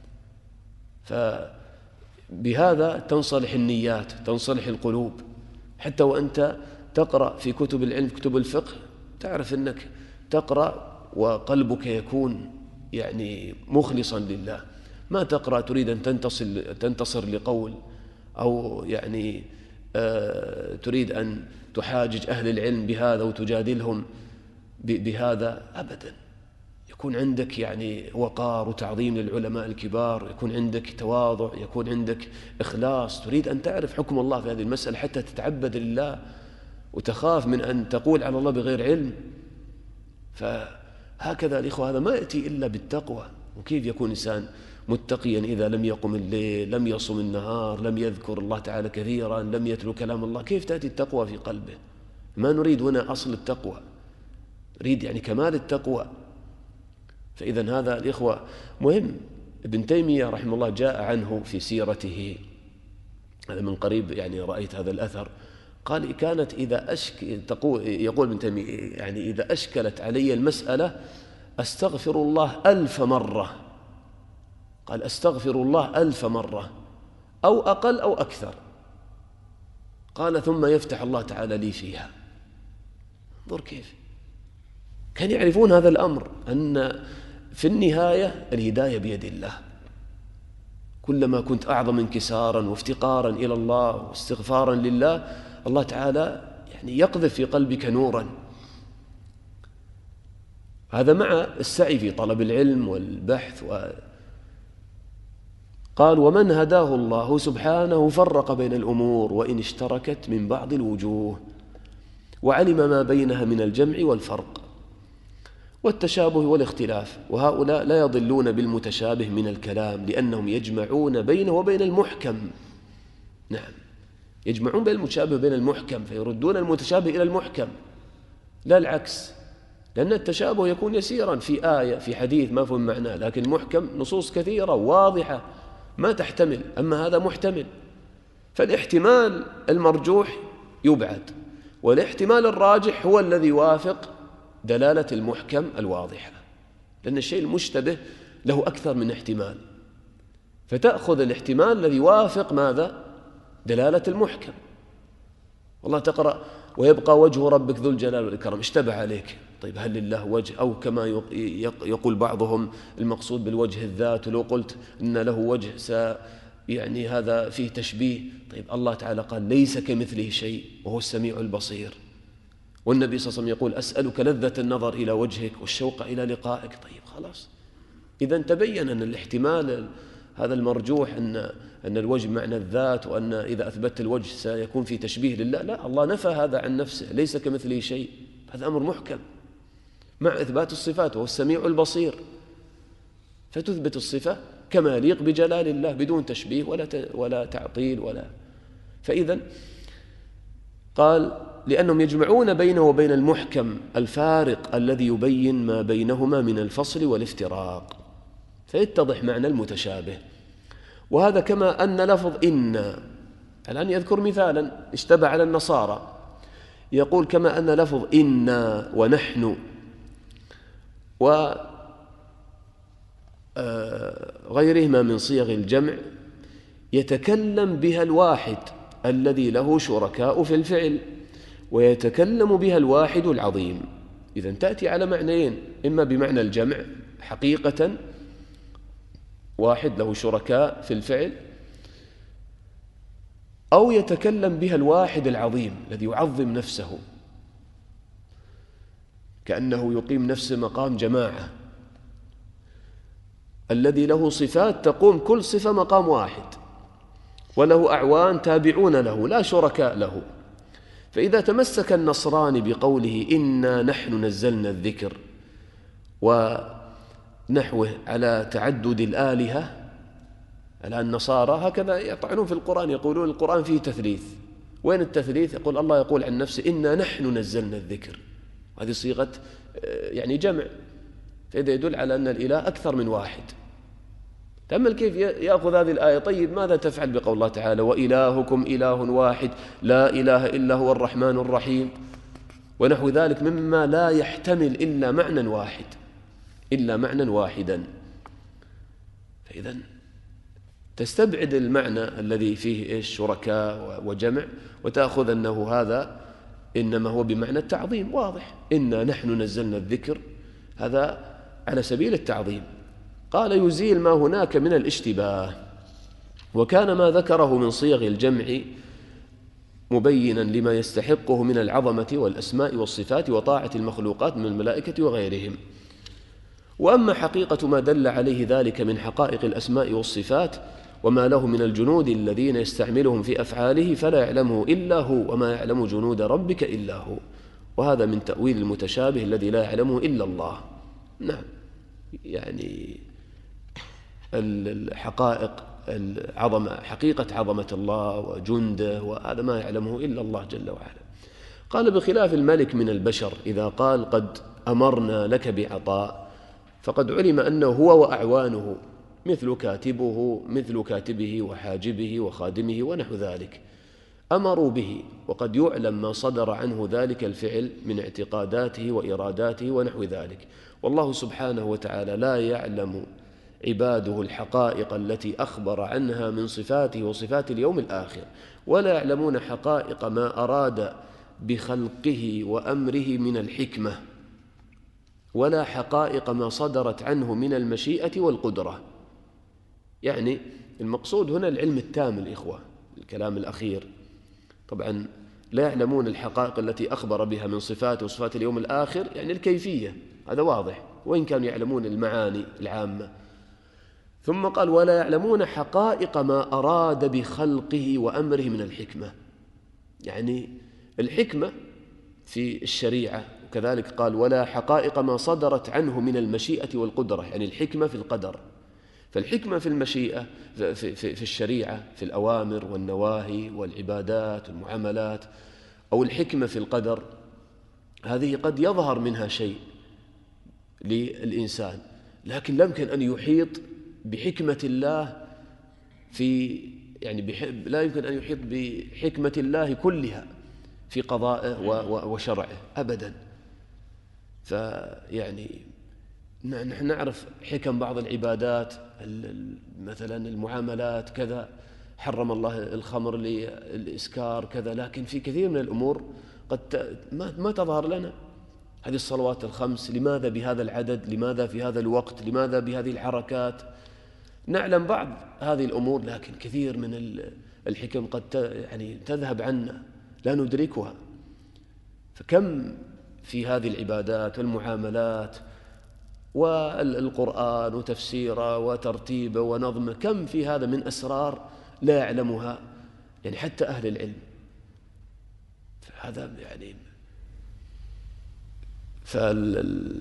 فبهذا تنصلح النيات، تنصلح القلوب. حتى وأنت تقرأ في كتب العلم، كتب الفقه، تعرف أنك تقرأ وقلبك يكون يعني مخلصا لله، ما تقرأ تريد أن تنتصر, تنتصر لقول، أو يعني آه تريد أن تحاجج أهل العلم بهذا وتجادلهم بهذا، أبدا. يكون عندك يعني وقار وتعظيم للعلماء الكبار، يكون عندك تواضع، يكون عندك إخلاص، تريد أن تعرف حكم الله في هذه المسألة حتى تتعبد لله وتخاف من أن تقول على الله بغير علم. فهكذا الإخوة هذا ما يأتي إلا بالتقوى. وكيف يكون إنسان متقيا إذا لم يقم الليل، لم يصم النهار، لم يذكر الله تعالى كثيرا، لم يتلو كلام الله؟ كيف تأتي التقوى في قلبه؟ ما نريد هنا أصل التقوى، نريد يعني كمال التقوى. فإذا هذا الإخوة مهم. ابن تيمية رحمه الله جاء عنه في سيرته، هذا من قريب يعني رأيت هذا الأثر، قال كانت إذا أشك تقول يقول ابن تيمية يعني إذا أشكلت علي المسألة أستغفر الله ألف مرة، قال أستغفر الله ألف مرة أو أقل أو أكثر، قال ثم يفتح الله تعالى لي فيها. انظر كيف كان يعرفون هذا الأمر، أن في النهاية الهداية بيد الله. كلما كنت أعظم انكسارا وافتقارا إلى الله واستغفارا لله، الله تعالى يعني يقذف في قلبك نورا، هذا مع السعي في طلب العلم والبحث. و... قال ومن هداه الله سبحانه فرق بين الأمور وإن اشتركت من بعض الوجوه، وعلم ما بينها من الجمع والفرق والتشابه والاختلاف. وهؤلاء لا يضلون بالمتشابه من الكلام، لأنهم يجمعون بينه وبين المحكم. نعم، يجمعون بين المتشابه وبين المحكم، فيردون المتشابه إلى المحكم لا العكس، لأن التشابه يكون يسيرا في آية في حديث ما فهم معناه، لكن المحكم نصوص كثيرة واضحة ما تحتمل، أما هذا محتمل. فالاحتمال المرجوح يبعد، والاحتمال الراجح هو الذي يوافق دلالة المحكم الواضحة، لأن الشيء المشتبه له أكثر من احتمال، فتأخذ الاحتمال الذي يوافق ماذا؟ دلالة المحكم. والله تقرأ ويبقى وجه ربك ذو الجلال والإكرام، اشتبه عليك، طيب هل لله وجه؟ أو كما يقول بعضهم المقصود بالوجه الذات، ولو قلت إن له وجه س يعني هذا فيه تشبيه. طيب الله تعالى قال ليس كمثله شيء وهو السميع البصير، والنبي صلى الله عليه وسلم يقول أسألك لذة النظر إلى وجهك والشوق إلى لقائك. طيب خلاص، إذا تبين أن الاحتمال هذا المرجوح أن أن الوجه معنى الذات، وأن إذا أثبت الوجه سيكون في تشبيه لله. لا، الله نفى هذا عن نفسه، ليس كمثله شيء، هذا أمر محكم مع إثبات الصفات، وهو السميع البصير، فتثبت الصفة كما يليق بجلال الله بدون تشبيه ولا ولا تعطيل ولا. فإذا قال لأنهم يجمعون بينه وبين المحكم الفارق الذي يبين ما بينهما من الفصل والافتراق، فيتضح معنى المتشابه. وهذا كما أن لفظ إن، الآن يذكر مثالا اشتبه على النصارى، يقول كما أن لفظ إنا ونحن وغيرهما من صيغ الجمع يتكلم بها الواحد الذي له شركاء في الفعل، ويتكلم بها الواحد العظيم. إذن تأتي على معنيين، إما بمعنى الجمع حقيقة، واحد له شركاء في الفعل، أو يتكلم بها الواحد العظيم الذي يعظم نفسه، كأنه يقيم نفسه مقام جماعة، الذي له صفات تقوم كل صفة مقام واحد، وله أعوان تابعون له لا شركاء له. فإذا تمسك النصراني بقوله إنا نحن نزلنا الذكر ونحوه على تعدد الآلهة، الآن النصارى هكذا يطعنون في القرآن، يقولون القرآن فيه تثليث. وين التثليث؟ يقول الله يقول عن نفسه إنا نحن نزلنا الذكر، هذه صيغة يعني جمع، فإذا يدل على أن الإله أكثر من واحد. تأمل كيف يأخذ هذه الآية. طيب ماذا تفعل بقول الله تعالى وإلهكم إله واحد لا إله إلا هو الرحمن الرحيم ونحو ذلك مما لا يحتمل إلا معنى واحد إلا معنى واحدا. فإذا تستبعد المعنى الذي فيه إيش شركاء وجمع، وتأخذ أنه هذا إنما هو بمعنى التعظيم. واضح، إنا نحن نزلنا الذكر، هذا على سبيل التعظيم. قال يزيل ما هناك من الاشتباه، وكان ما ذكره من صيغ الجمع مبينا لما يستحقه من العظمة والأسماء والصفات وطاعة المخلوقات من الملائكة وغيرهم. وأما حقيقة ما دل عليه ذلك من حقائق الأسماء والصفات وما له من الجنود الذين يستعملهم في أفعاله فلا يعلمه إلا هو، وما يعلم جنود ربك إلا هو. وهذا من تأويل المتشابه الذي لا يعلمه إلا الله. نعم، يعني الحقائق العظمة، حقيقة عظمة الله وجنده، وهذا ما يعلمه إلا الله جل وعلا. قال بخلاف الملك من البشر إذا قال قد أمرنا لك بعطاء، فقد علم أنه هو وأعوانه مثل كاتبه مثل كاتبه وحاجبه وخادمه ونحو ذلك أمروا به، وقد يعلم ما صدر عنه ذلك الفعل من اعتقاداته وإراداته ونحو ذلك. والله سبحانه وتعالى لا يعلم عباده الحقائق التي أخبر عنها من صفاته وصفات اليوم الآخر، ولا يعلمون حقائق ما أراد بخلقه وأمره من الحكمة، ولا حقائق ما صدرت عنه من المشيئة والقدرة. يعني المقصود هنا العلم التام الإخوة، الكلام الأخير. طبعا لا يعلمون الحقائق التي أخبر بها من صفاته وصفات اليوم الآخر، يعني الكيفية، هذا واضح، وإن كانوا يعلمون المعاني العامة. ثم قال ولا يعلمون حقائق ما أراد بخلقه وأمره من الحكمة، يعني الحكمة في الشريعة. وكذلك قال ولا حقائق ما صدرت عنه من المشيئة والقدرة، يعني الحكمة في القدر. فالحكمة في المشيئة في, في, في الشريعة في الأوامر والنواهي والعبادات والمعاملات، أو الحكمة في القدر، هذه قد يظهر منها شيء للإنسان، لكن لا يمكن أن يحيط بحكمة الله في يعني بحب لا يمكن أن يحيط بحكمة الله كلها في قضائه وشرعه أبدا. فيعني نحن نعرف حكم بعض العبادات، مثلا المعاملات كذا، حرم الله الخمر للإسكار كذا، لكن في كثير من الأمور قد ما تظهر لنا. هذه الصلوات الخمس لماذا بهذا العدد، لماذا في هذا الوقت، لماذا بهذه الحركات؟ نعلم بعض هذه الأمور، لكن كثير من الحكم قد يعني تذهب عنا لا ندركها. فكم في هذه العبادات والمعاملات والقرآن وتفسيره وترتيبه ونظمه، كم في هذا من أسرار لا يعلمها يعني حتى أهل العلم. فهذا يعني فال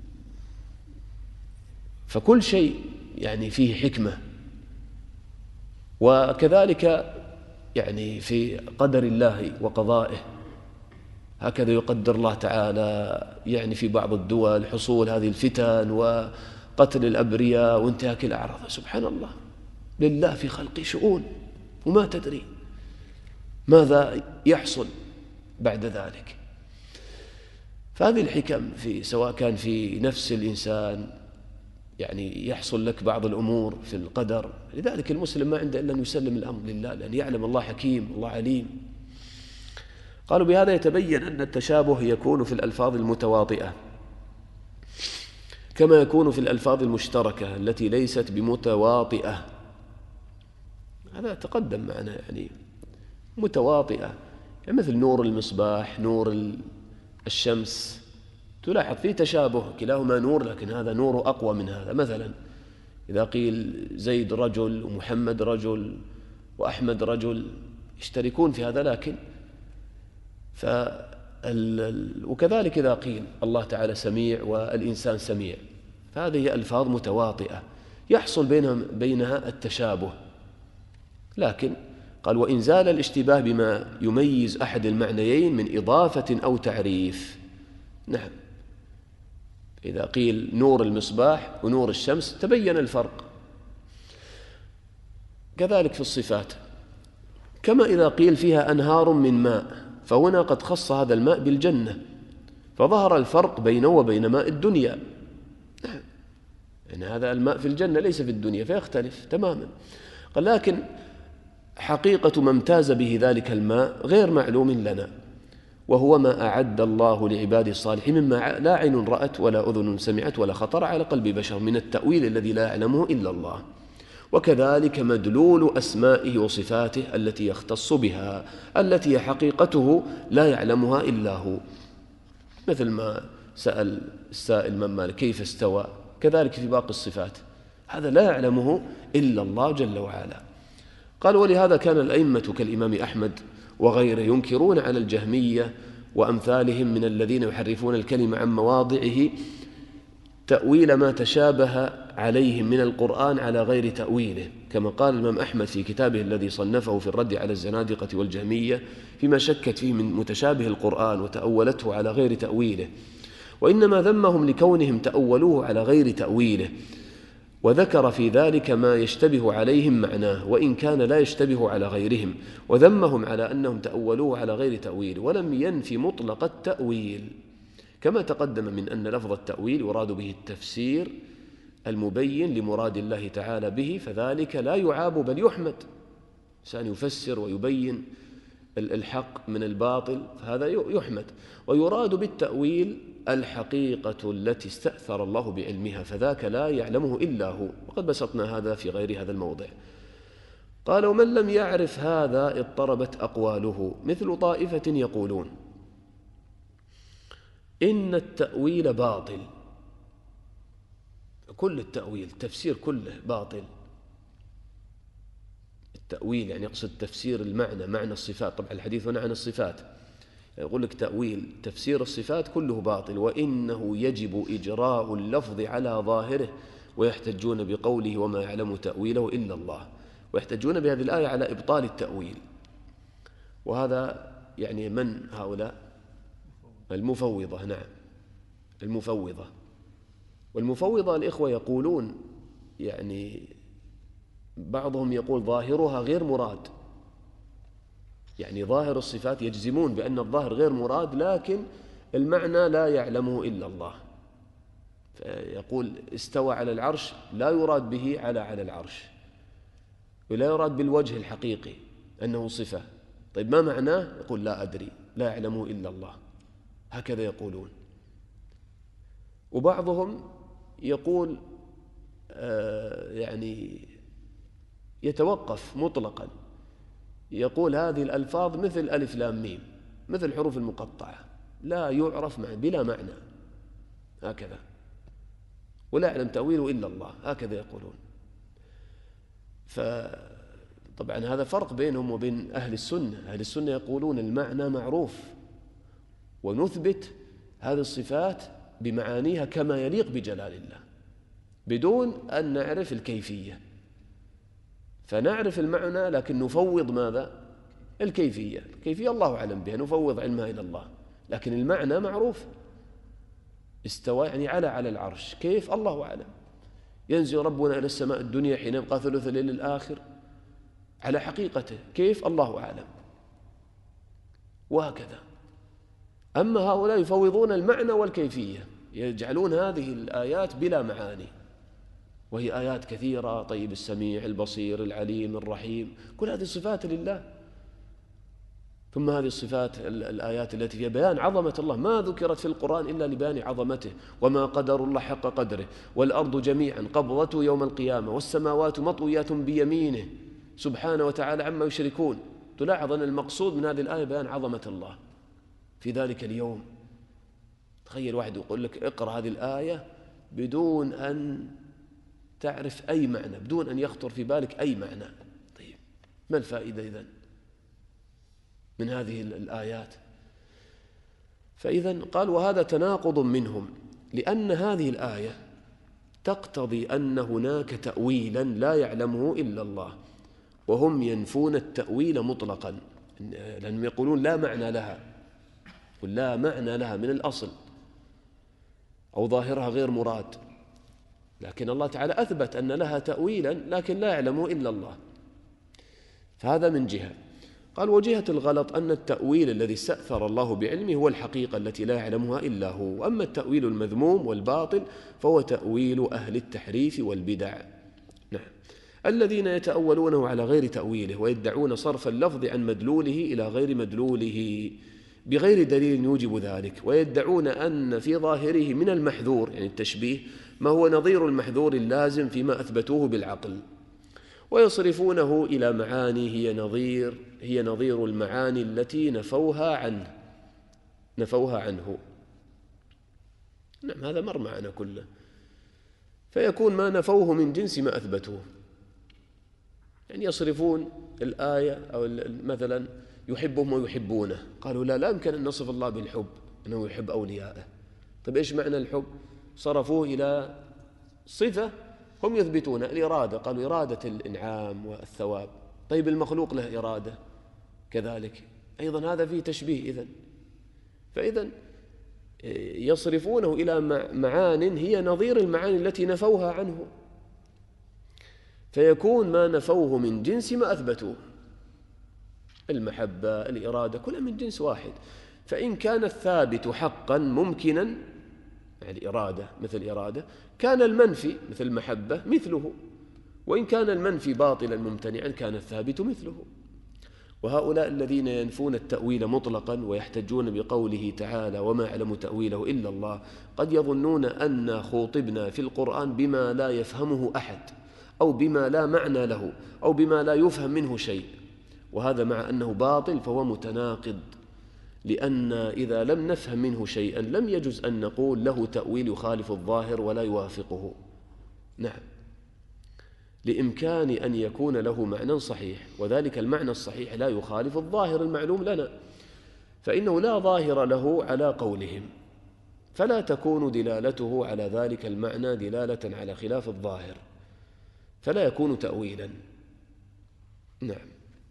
فكل شيء يعني فيه حكمة. وكذلك يعني في قدر الله وقضائه، هكذا يقدر الله تعالى يعني في بعض الدول حصول هذه الفتن وقتل الأبرياء وانتهاك الأعراض. سبحان الله، لله في خلقه شؤون وما تدري ماذا يحصل بعد ذلك. فهذه الحكم في سواء كان في نفس الإنسان، يعني يحصل لك بعض الأمور في القدر. لذلك المسلم ما عنده إلا أن يسلم الأمر لله، لأن يعلم الله حكيم الله عليم. قالوا بهذا يتبين أن التشابه يكون في الألفاظ المتواطئة كما يكون في الألفاظ المشتركة التي ليست بمتواطئة. هذا تقدم معنا، يعني متواطئة يعني مثل نور المصباح، نور الشمس، تلاحظ فيه تشابه، كلاهما نور لكن هذا نور أقوى من هذا. مثلا إذا قيل زيد رجل ومحمد رجل وأحمد رجل، يشتركون في هذا، لكن فال... وكذلك إذا قيل الله تعالى سميع والإنسان سميع، فهذه ألفاظ متواطئة يحصل بينهم بينها التشابه. لكن قال وإن زال الاشتباه بما يميز أحد المعنيين من إضافة أو تعريف. نعم، إذا قيل نور المصباح ونور الشمس تبين الفرق. كذلك في الصفات، كما إذا قيل فيها أنهار من ماء، فهنا قد خص هذا الماء بالجنة، فظهر الفرق بينه وبين ماء الدنيا. نعم، يعني هذا الماء في الجنة ليس في الدنيا، فيختلف تماما. قال لكن حقيقة ما امتاز به ذلك الماء غير معلوم لنا، وهو ما أعد الله لعباده الصالحين مما لا عين رأت ولا أذن سمعت ولا خطر على قلب بشر من التأويل الذي لا يعلمه إلا الله. وكذلك مدلول أسمائه وصفاته التي يختص بها، التي حقيقته لا يعلمها إلا هو، مثل ما سأل السائل من مالك كيف استوى، كذلك في باقي الصفات هذا لا يعلمه إلا الله جل وعلا. قال ولهذا كان الأئمة كالإمام أحمد وغيره ينكرون على الجهمية وأمثالهم من الذين يحرفون الكلمة عن مواضعه تأويل ما تشابه عليهم من القرآن على غير تأويله، كما قال الإمام أحمد في كتابه الذي صنفه في الرد على الزنادقة والجهمية فيما شكت فيه من متشابه القرآن وتأولته على غير تأويله، وإنما ذمهم لكونهم تأولوه على غير تأويله، وذكر في ذلك ما يشتبه عليهم معناه وإن كان لا يشتبه على غيرهم، وذمهم على أنهم تأولوه على غير تأويل، ولم ينفي مطلق التأويل، كما تقدم من أن لفظ التأويل يراد به التفسير المبين لمراد الله تعالى به، فذلك لا يعاب بل يحمد. إنسان يفسر ويبين الحق من الباطل فهذا يحمد. ويراد بالتأويل الحقيقة التي استأثر الله بعلمها، فذاك لا يعلمه إلا هو، وقد بسطنا هذا في غير هذا الموضع. قال ومن لم يعرف هذا اضطربت أقواله، مثل طائفة يقولون إن التأويل باطل كل التأويل التفسير كله باطل. التأويل يعني يقصد تفسير المعنى، معنى الصفات. طبعا الحديث هنا عن الصفات، يقول لك تأويل تفسير الصفات كله باطل، وإنه يجب إجراء اللفظ على ظاهره، ويحتجون بقوله وما يعلم تأويله إلا الله، ويحتجون بهذه الآية على إبطال التأويل. وهذا يعني من هؤلاء؟ المفوضة. نعم، المفوضة. والمفوضة الإخوة يقولون يعني بعضهم يقول ظاهرها غير مراد، يعني ظاهر الصفات يجزمون بأن الظاهر غير مراد، لكن المعنى لا يعلمه إلا الله. فيقول استوى على العرش لا يراد به على على العرش، ولا يراد بالوجه الحقيقي أنه صفة. طيب ما معناه؟ يقول لا أدري، لا يعلمه إلا الله. هكذا يقولون. وبعضهم يقول آه يعني يتوقف مطلقا، يقول هذه الألفاظ مثل ألف لام ميم، مثل الحروف المقطعة، لا يعرف معنى، بلا معنى، هكذا، ولا يعلم تأويله إلا الله، هكذا يقولون. فطبعا هذا فرق بينهم وبين أهل السنة. أهل السنة يقولون المعنى معروف، ونثبت هذه الصفات بمعانيها كما يليق بجلال الله بدون أن نعرف الكيفية. فنعرف المعنى لكن نفوض ماذا؟ الكيفية. الكيفية الله أعلم بها، نفوض علمها إلى الله، لكن المعنى معروف. استوى يعني على على العرش، كيف؟ الله أعلم. ينزل ربنا إلى السماء الدنيا حين يبقى ثلث الليل الآخر على حقيقته، كيف؟ الله أعلم. وهكذا. أما هؤلاء يفوضون المعنى والكيفية، يجعلون هذه الآيات بلا معاني، وهي آيات كثيرة. طيب السميع البصير العليم الرحيم، كل هذه صفات لله. ثم هذه الصفات الآيات التي فيها بيان عظمة الله ما ذكرت في القرآن إلا لبيان عظمته. وما قدر الله حق قدره، والأرض جميعا قبضته يوم القيامة، والسماوات مطويات بيمينه سبحانه وتعالى عما يشركون. تلاحظ أن المقصود من هذه الآية بيان عظمة الله في ذلك اليوم. تخيل واحد يقول لك اقرأ هذه الآية بدون أن تعرف أي معنى، بدون أن يخطر في بالك أي معنى. طيب ما الفائدة إذن من هذه الآيات؟ فإذن قال وهذا تناقض منهم، لأن هذه الآية تقتضي أن هناك تأويلا لا يعلمه إلا الله، وهم ينفون التأويل مطلقا، لأنهم يقولون لا معنى لها، ولا معنى لها من الأصل، أو ظاهرها غير مراد. لكن الله تعالى أثبت أن لها تأويلا لكن لا يعلمه إلا الله. فهذا من جهة. قال وجهة الغلط أن التأويل الذي استأثر الله بعلمه هو الحقيقة التي لا يعلمها إلا هو، أما التأويل المذموم والباطل فهو تأويل أهل التحريف والبدع. نعم، الذين يتأولونه على غير تأويله، ويدعون صرف اللفظ عن مدلوله إلى غير مدلوله بغير دليل يوجب ذلك، ويدعون أن في ظاهره من المحذور يعني التشبيه ما هو نظير المحذور اللازم فيما أثبتوه بالعقل، ويصرفونه إلى معاني هي نظير هي نظير المعاني التي نفوها عنه نفوها عنه. نعم، هذا مر معنا كله. فيكون ما نفوه من جنس ما أثبتوه. يعني يصرفون الآية أو مثلا يحبهم ويحبونه، قالوا لا لا يمكن أن نصف الله بالحب أنه يحب أولياءه. طيب إيش معنى الحب؟ صرفوه إلى صفة هم يثبتون الإرادة، قالوا إرادة الإنعام والثواب. طيب المخلوق له إرادة كذلك أيضا، هذا فيه تشبيه إذن. فإذن يصرفونه إلى معان هي نظير المعاني التي نفوها عنه، فيكون ما نفوه من جنس ما أثبتوه، المحبة الإرادة كلها من جنس واحد. فإن كان الثابت حقا ممكنا يعني إرادة مثل إرادة، كان المنفي مثل محبة مثله، وإن كان المنفي باطلا ممتنعا كان الثابت مثله. وهؤلاء الذين ينفون التأويل مطلقا ويحتجون بقوله تعالى وما يعلم تأويله إلا الله قد يظنون أن خوطبنا في القرآن بما لا يفهمه أحد، أو بما لا معنى له، أو بما لا يفهم منه شيء، وهذا مع أنه باطل فهو متناقض، لأن إذا لم نفهم منه شيئا لم يجوز أن نقول له تأويل يخالف الظاهر ولا يوافقه. نعم، لإمكان أن يكون له معنى صحيح، وذلك المعنى الصحيح لا يخالف الظاهر المعلوم لنا، فإنه لا ظاهر له على قولهم، فلا تكون دلالته على ذلك المعنى دلالة على خلاف الظاهر، فلا يكون تأويلا. نعم.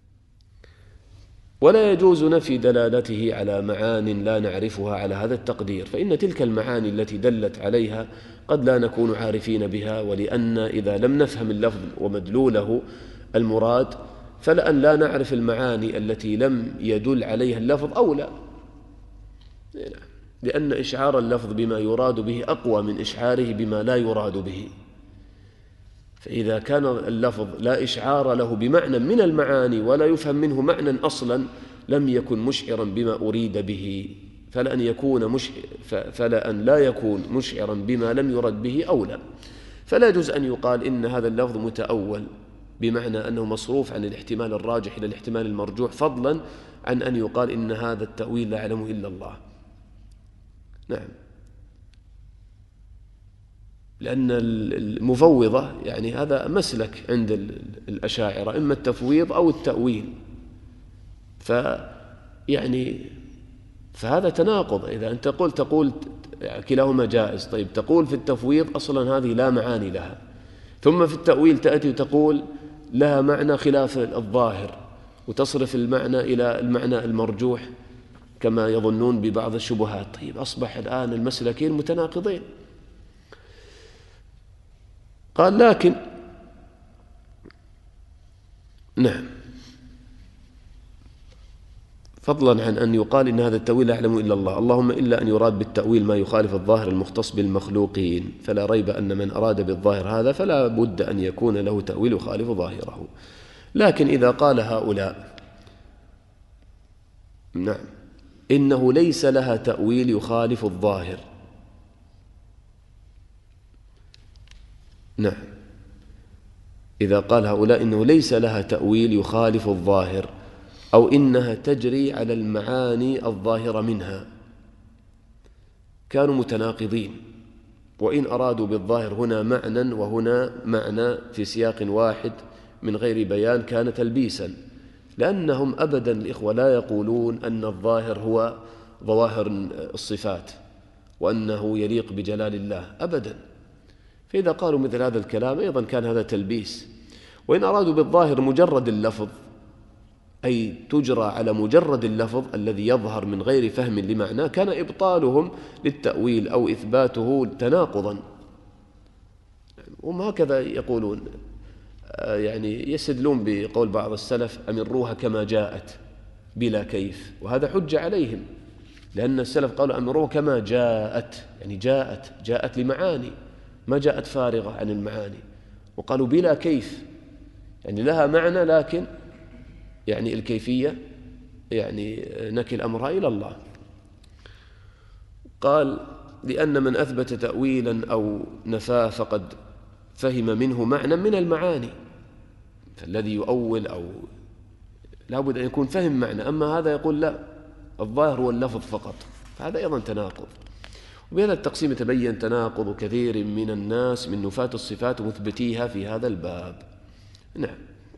ولا يجوز نفي دلالته على معان لا نعرفها على هذا التقدير، فإن تلك المعاني التي دلت عليها قد لا نكون عارفين بها، ولأن إذا لم نفهم اللفظ ومدلوله المراد فلأن لا نعرف المعاني التي لم يدل عليها اللفظ أولى، لأن إشعار اللفظ بما يراد به أقوى من إشعاره بما لا يراد به. فإذا كان اللفظ لا إشعار له بمعنى من المعاني ولا يفهم منه معنى أصلا لم يكن مشعرا بما أريد به، فلأن يكون مش فلأن لا يكون مشعرا بما لم يرد به أولى. فلا يجوز أن يقال إن هذا اللفظ متأول بمعنى أنه مصروف عن الاحتمال الراجح إلى الاحتمال المرجوح، فضلا عن أن يقال إن هذا التأويل لا يعلمه إلا الله. نعم. لأن المفوضة يعني هذا مسلك عند الأشاعرة، إما التفويض أو التأويل، فيعني فهذا تناقض. إذا أنت قلت تقول كلاهما جائز، طيب تقول في التفويض أصلا هذه لا معاني لها، ثم في التأويل تأتي وتقول لها معنى خلاف الظاهر وتصرف المعنى إلى المعنى المرجوح كما يظنون ببعض الشبهات. طيب أصبح الآن المسلكين متناقضين. قال لكن نعم، فضلا عن أن يقال إن هذا التأويل لا يعلم إلا الله، اللهم إلا أن يراد بالتأويل ما يخالف الظاهر المختص بالمخلوقين، فلا ريب أن من أراد بالظاهر هذا فلا بد أن يكون له تأويل يخالف ظاهره. لكن إذا قال هؤلاء نعم إنه ليس لها تأويل يخالف الظاهر، نعم، إذا قال هؤلاء إنه ليس لها تأويل يخالف الظاهر أو إنها تجري على المعاني الظاهرة منها، كانوا متناقضين، وإن أرادوا بالظاهر هنا معنى وهنا معنى في سياق واحد من غير بيان كان تلبيسا، لأنهم أبدا الإخوة لا يقولون أن الظاهر هو ظواهر الصفات وأنه يليق بجلال الله أبدا. فإذا قالوا مثل هذا الكلام أيضا كان هذا تلبيس. وإن أرادوا بالظاهر مجرد اللفظ، أي تجرى على مجرد اللفظ الذي يظهر من غير فهم لمعناه، كان إبطالهم للتأويل أو إثباته تناقضا. هم هكذا يقولون، يعني يستدلون بقول بعض السلف أمروها كما جاءت بلا كيف، وهذا حجة عليهم، لأن السلف قالوا أمروها كما جاءت، يعني جاءت جاءت لمعاني ما جاءت فارغة عن المعاني، وقالوا بلا كيف يعني لها معنى لكن يعني الكيفية يعني نكل أمرها إلى الله. قال لأن من أثبت تأويلا أو نفاه فقد فهم منه معنى من المعاني، فالذي يؤول أو لابد أن يكون فهم معنى، أما هذا يقول لا الظاهر هو اللفظ فقط، فهذا أيضا تناقض. وبهذا التقسيم يتبين تناقض كثير من الناس من نفاة الصفات ومثبتيها في هذا الباب. نعم.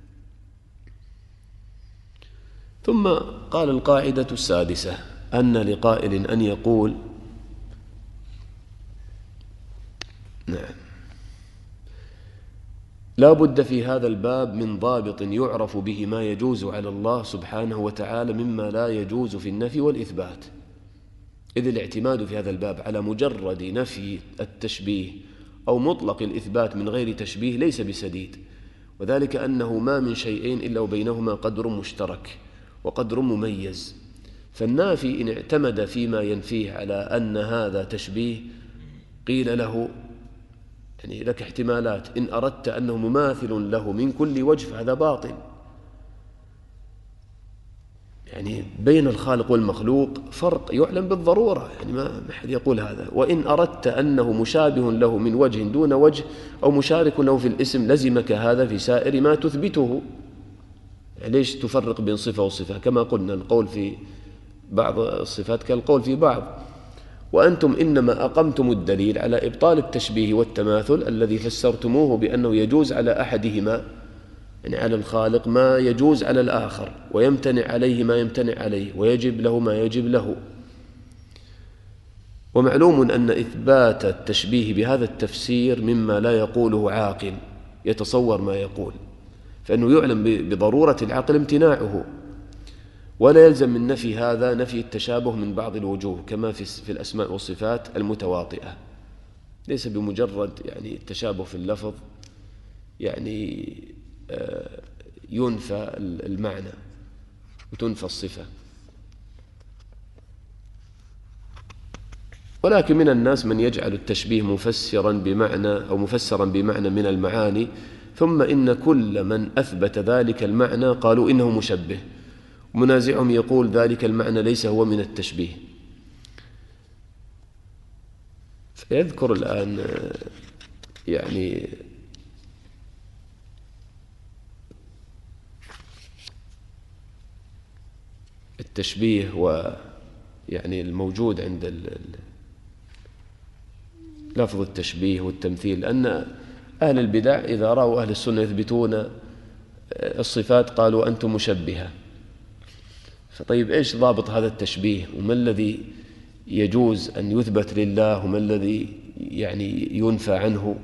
ثم قال القاعدة السادسة أن لقائل أن يقول نعم لا بد في هذا الباب من ضابط يعرف به ما يجوز على الله سبحانه وتعالى مما لا يجوز في النفي والإثبات، إذ الاعتماد في هذا الباب على مجرد نفي التشبيه أو مطلق الإثبات من غير تشبيه ليس بسديد، وذلك أنه ما من شيئين إلا وبينهما قدر مشترك وقدر مميز، فالنافي إن اعتمد فيما ينفيه على أن هذا تشبيه قيل له يعني لك احتمالات، إن أردت أنه مماثل له من كل وجه فهذا باطل، يعني بين الخالق والمخلوق فرق يعلم بالضرورة، يعني ما أحد يقول هذا. وإن أردت أنه مشابه له من وجه دون وجه أو مشارك له في الاسم لزمك هذا في سائر ما تثبته، يعني ليش تفرق بين صفة وصفة؟ كما قلنا القول في بعض الصفات كالقول في بعض، وأنتم إنما أقمتم الدليل على إبطال التشبيه والتماثل الذي فسرتموه بأنه يجوز على أحدهما، يعني على الخالق ما يجوز على الآخر، ويمتنع عليه ما يمتنع عليه، ويجب له ما يجب له. ومعلوم أن إثبات التشبيه بهذا التفسير مما لا يقوله عاقل يتصور ما يقول، فإنه يعلم بضرورة العقل امتناعه، ولا يلزم من نفي هذا نفي التشابه من بعض الوجوه كما في الأسماء والصفات المتواطئة. ليس بمجرد يعني التشابه في اللفظ يعني ينفى المعنى وتنفى الصفة. ولكن من الناس من يجعل التشبيه مفسرا بمعنى أو مفسرا بمعنى من المعاني، ثم إن كل من أثبت ذلك المعنى قالوا إنه مشبه، منازعهم يقول ذلك المعنى ليس هو من التشبيه. فيذكر الآن يعني التشبيه ويعني الموجود عند لفظ التشبيه والتمثيل، لأن أهل البدع إذا رأوا أهل السنة يثبتون الصفات قالوا أنتم مشبهة. فطيب إيش ضابط هذا التشبيه؟ وما الذي يجوز أن يثبت لله وما الذي يعني ينفى عنه؟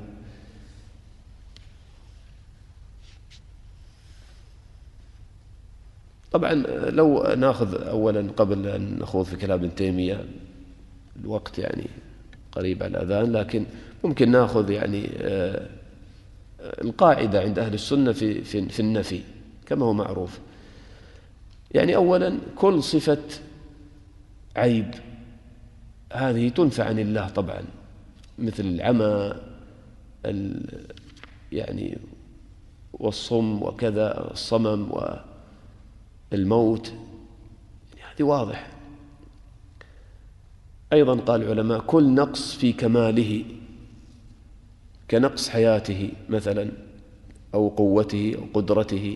طبعا لو ناخذ أولا قبل أن نخوض في كلام ابن تيمية، الوقت يعني قريب على الأذان، لكن ممكن ناخذ يعني القاعدة عند أهل السنة في في في النفي كما هو معروف. يعني أولا كل صفة عيب هذه تنفى عن الله طبعا، مثل العمى يعني والصم وكذا الصمم والموت، يعني هذه واضح. أيضا قال العلماء كل نقص في كماله كنقص حياته مثلا أو قوته أو قدرته.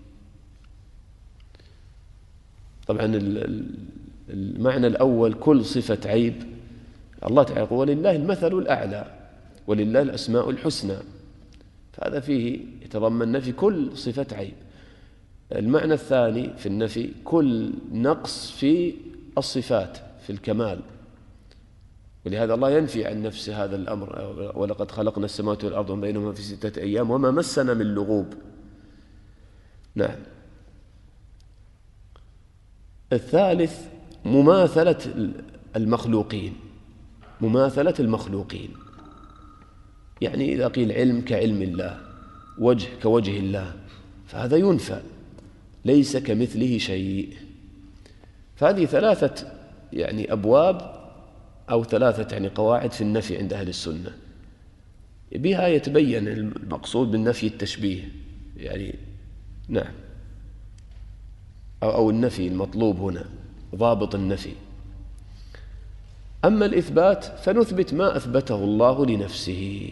طبعا المعنى الأول كل صفة عيب، الله تعالى يقول ولله المثل الأعلى ولله الأسماء الحسنى، فهذا فيه يتضمن نفي كل صفة عيب. المعنى الثاني في النفي كل نقص في الصفات في الكمال، ولهذا الله ينفي عن نفسه هذا الأمر، ولقد خلقنا السماوات والأرض وما بينهما في ستة أيام وما مسنا من لغوب. نعم. الثالث مماثلة المخلوقين، مماثلة المخلوقين، يعني إذا قيل علم كعلم الله، وجه كوجه الله، فهذا ينفى، ليس كمثله شيء. فهذه ثلاثة يعني أبواب أو ثلاثة يعني قواعد في النفي عند أهل السنة، بها يتبين المقصود بالنفي التشبيه يعني. نعم. أو النفي المطلوب هنا ضابط النفي. أما الإثبات فنثبت ما أثبته الله لنفسه،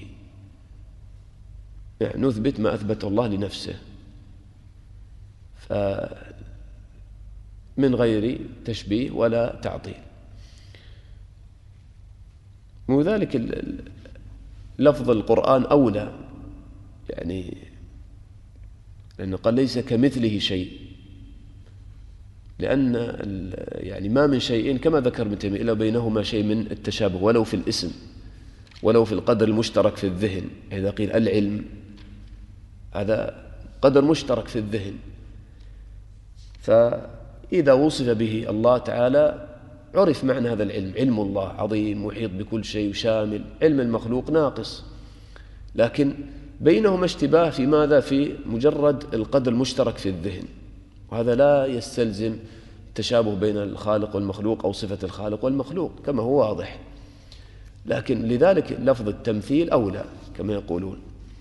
يعني نثبت ما أثبته الله لنفسه فمن غير تشبيه ولا تعطيل. وذلك لفظ القرآن أولى، يعني لأنه قال ليس كمثله شيء، لأن يعني ما من شيء كما ذكر ابن تيمية إلا بينهما شيء من التشابه، ولو في الاسم ولو في القدر المشترك في الذهن. إذا قيل العلم هذا قدر مشترك في الذهن، فإذا وصف به الله تعالى عرف معنى هذا العلم، علم الله عظيم محيط بكل شيء وشامل، علم المخلوق ناقص، لكن بينهما اشتباه في ماذا؟ في مجرد القدر المشترك في الذهن، وهذا لا يستلزم التشابه بين الخالق والمخلوق أو صفة الخالق والمخلوق كما هو واضح. لكن لذلك لفظ التمثيل أولى كما يقولون.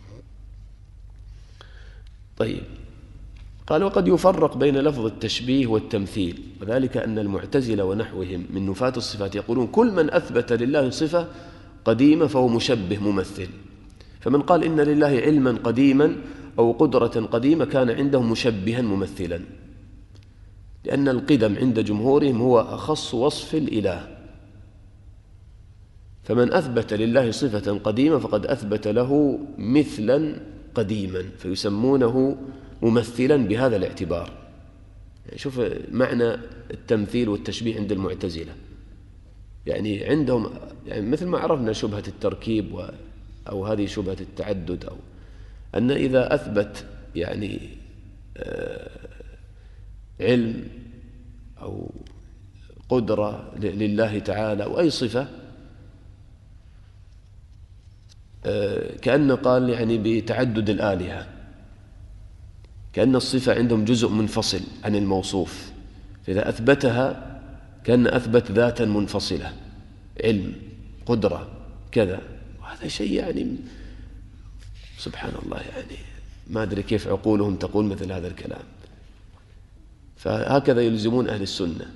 طيب، قال وقد يفرق بين لفظ التشبيه والتمثيل، وذلك أن المعتزلة ونحوهم من نفاة الصفات يقولون كل من أثبت لله صفة قديمة فهو مشبه ممثل، فمن قال إن لله علما قديما أو قدرة قديمة كان عنده مشبها ممثلا، لأن القدم عند جمهورهم هو أخص وصف الإله، فمن أثبت لله صفة قديمة فقد أثبت له مثلا قديما، فيسمونه ممثلا بهذا الاعتبار. يعني شوف معنى التمثيل والتشبيه عند المعتزلة، يعني عندهم يعني مثل ما عرفنا شبهة التركيب و أو هذه شبهة التعدد، أو أن إذا أثبت يعني علم أو قدرة لله تعالى أو أي صفة، كأنه قال يعني بتعدد الآلهة، كأن الصفة عندهم جزء منفصل عن الموصوف، فإذا أثبتها كأن أثبت ذاتا منفصلة، علم، قدرة، كذا. وهذا شيء يعني سبحان الله، يعني ما أدري كيف عقولهم تقول مثل هذا الكلام. فهكذا يلزمون أهل السنة،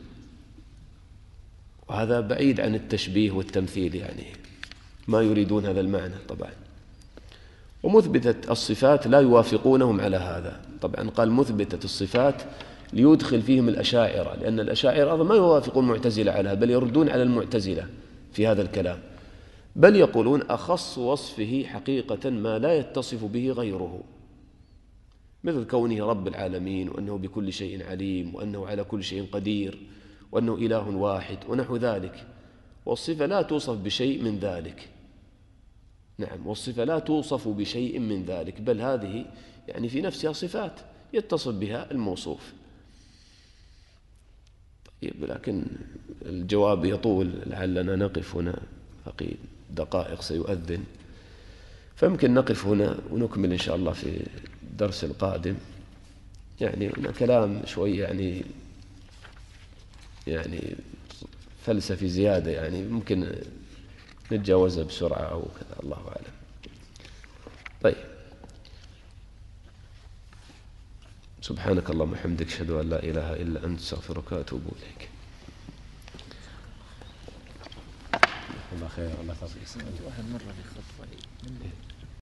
وهذا بعيد عن التشبيه والتمثيل، يعني ما يريدون هذا المعنى طبعا. ومثبتة الصفات لا يوافقونهم على هذا. طبعا قال مثبتة الصفات ليدخل فيهم الأشاعرة، لأن الأشاعرة أيضا ما يوافقون المعتزلة عليها، بل يردون على المعتزلة في هذا الكلام، بل يقولون أخص وصفه حقيقة ما لا يتصف به غيره، مثل كونه رب العالمين، وأنه بكل شيء عليم، وأنه على كل شيء قدير، وأنه إله واحد ونحو ذلك. والصفة لا توصف بشيء من ذلك. نعم، والصفة لا توصف بشيء من ذلك، بل هذه يعني في نفسها صفات يتصف بها الموصوف. طيب، لكن الجواب يطول، لعلنا نقف هنا، بقي دقائق سيؤذن، فيمكن نقف هنا ونكمل إن شاء الله في الدرس القادم. يعني هنا كلام شوي يعني يعني فلسفي زيادة، يعني ممكن نتجاوزها بسرعة أو كذا، الله أعلم. طيب، سبحانك اللهم وبحمدك، أشهد أن لا إله إلا أنت، أستغفرك وأتوب إليك. الله خير، الله يحفظك. واحد مرة في خطبة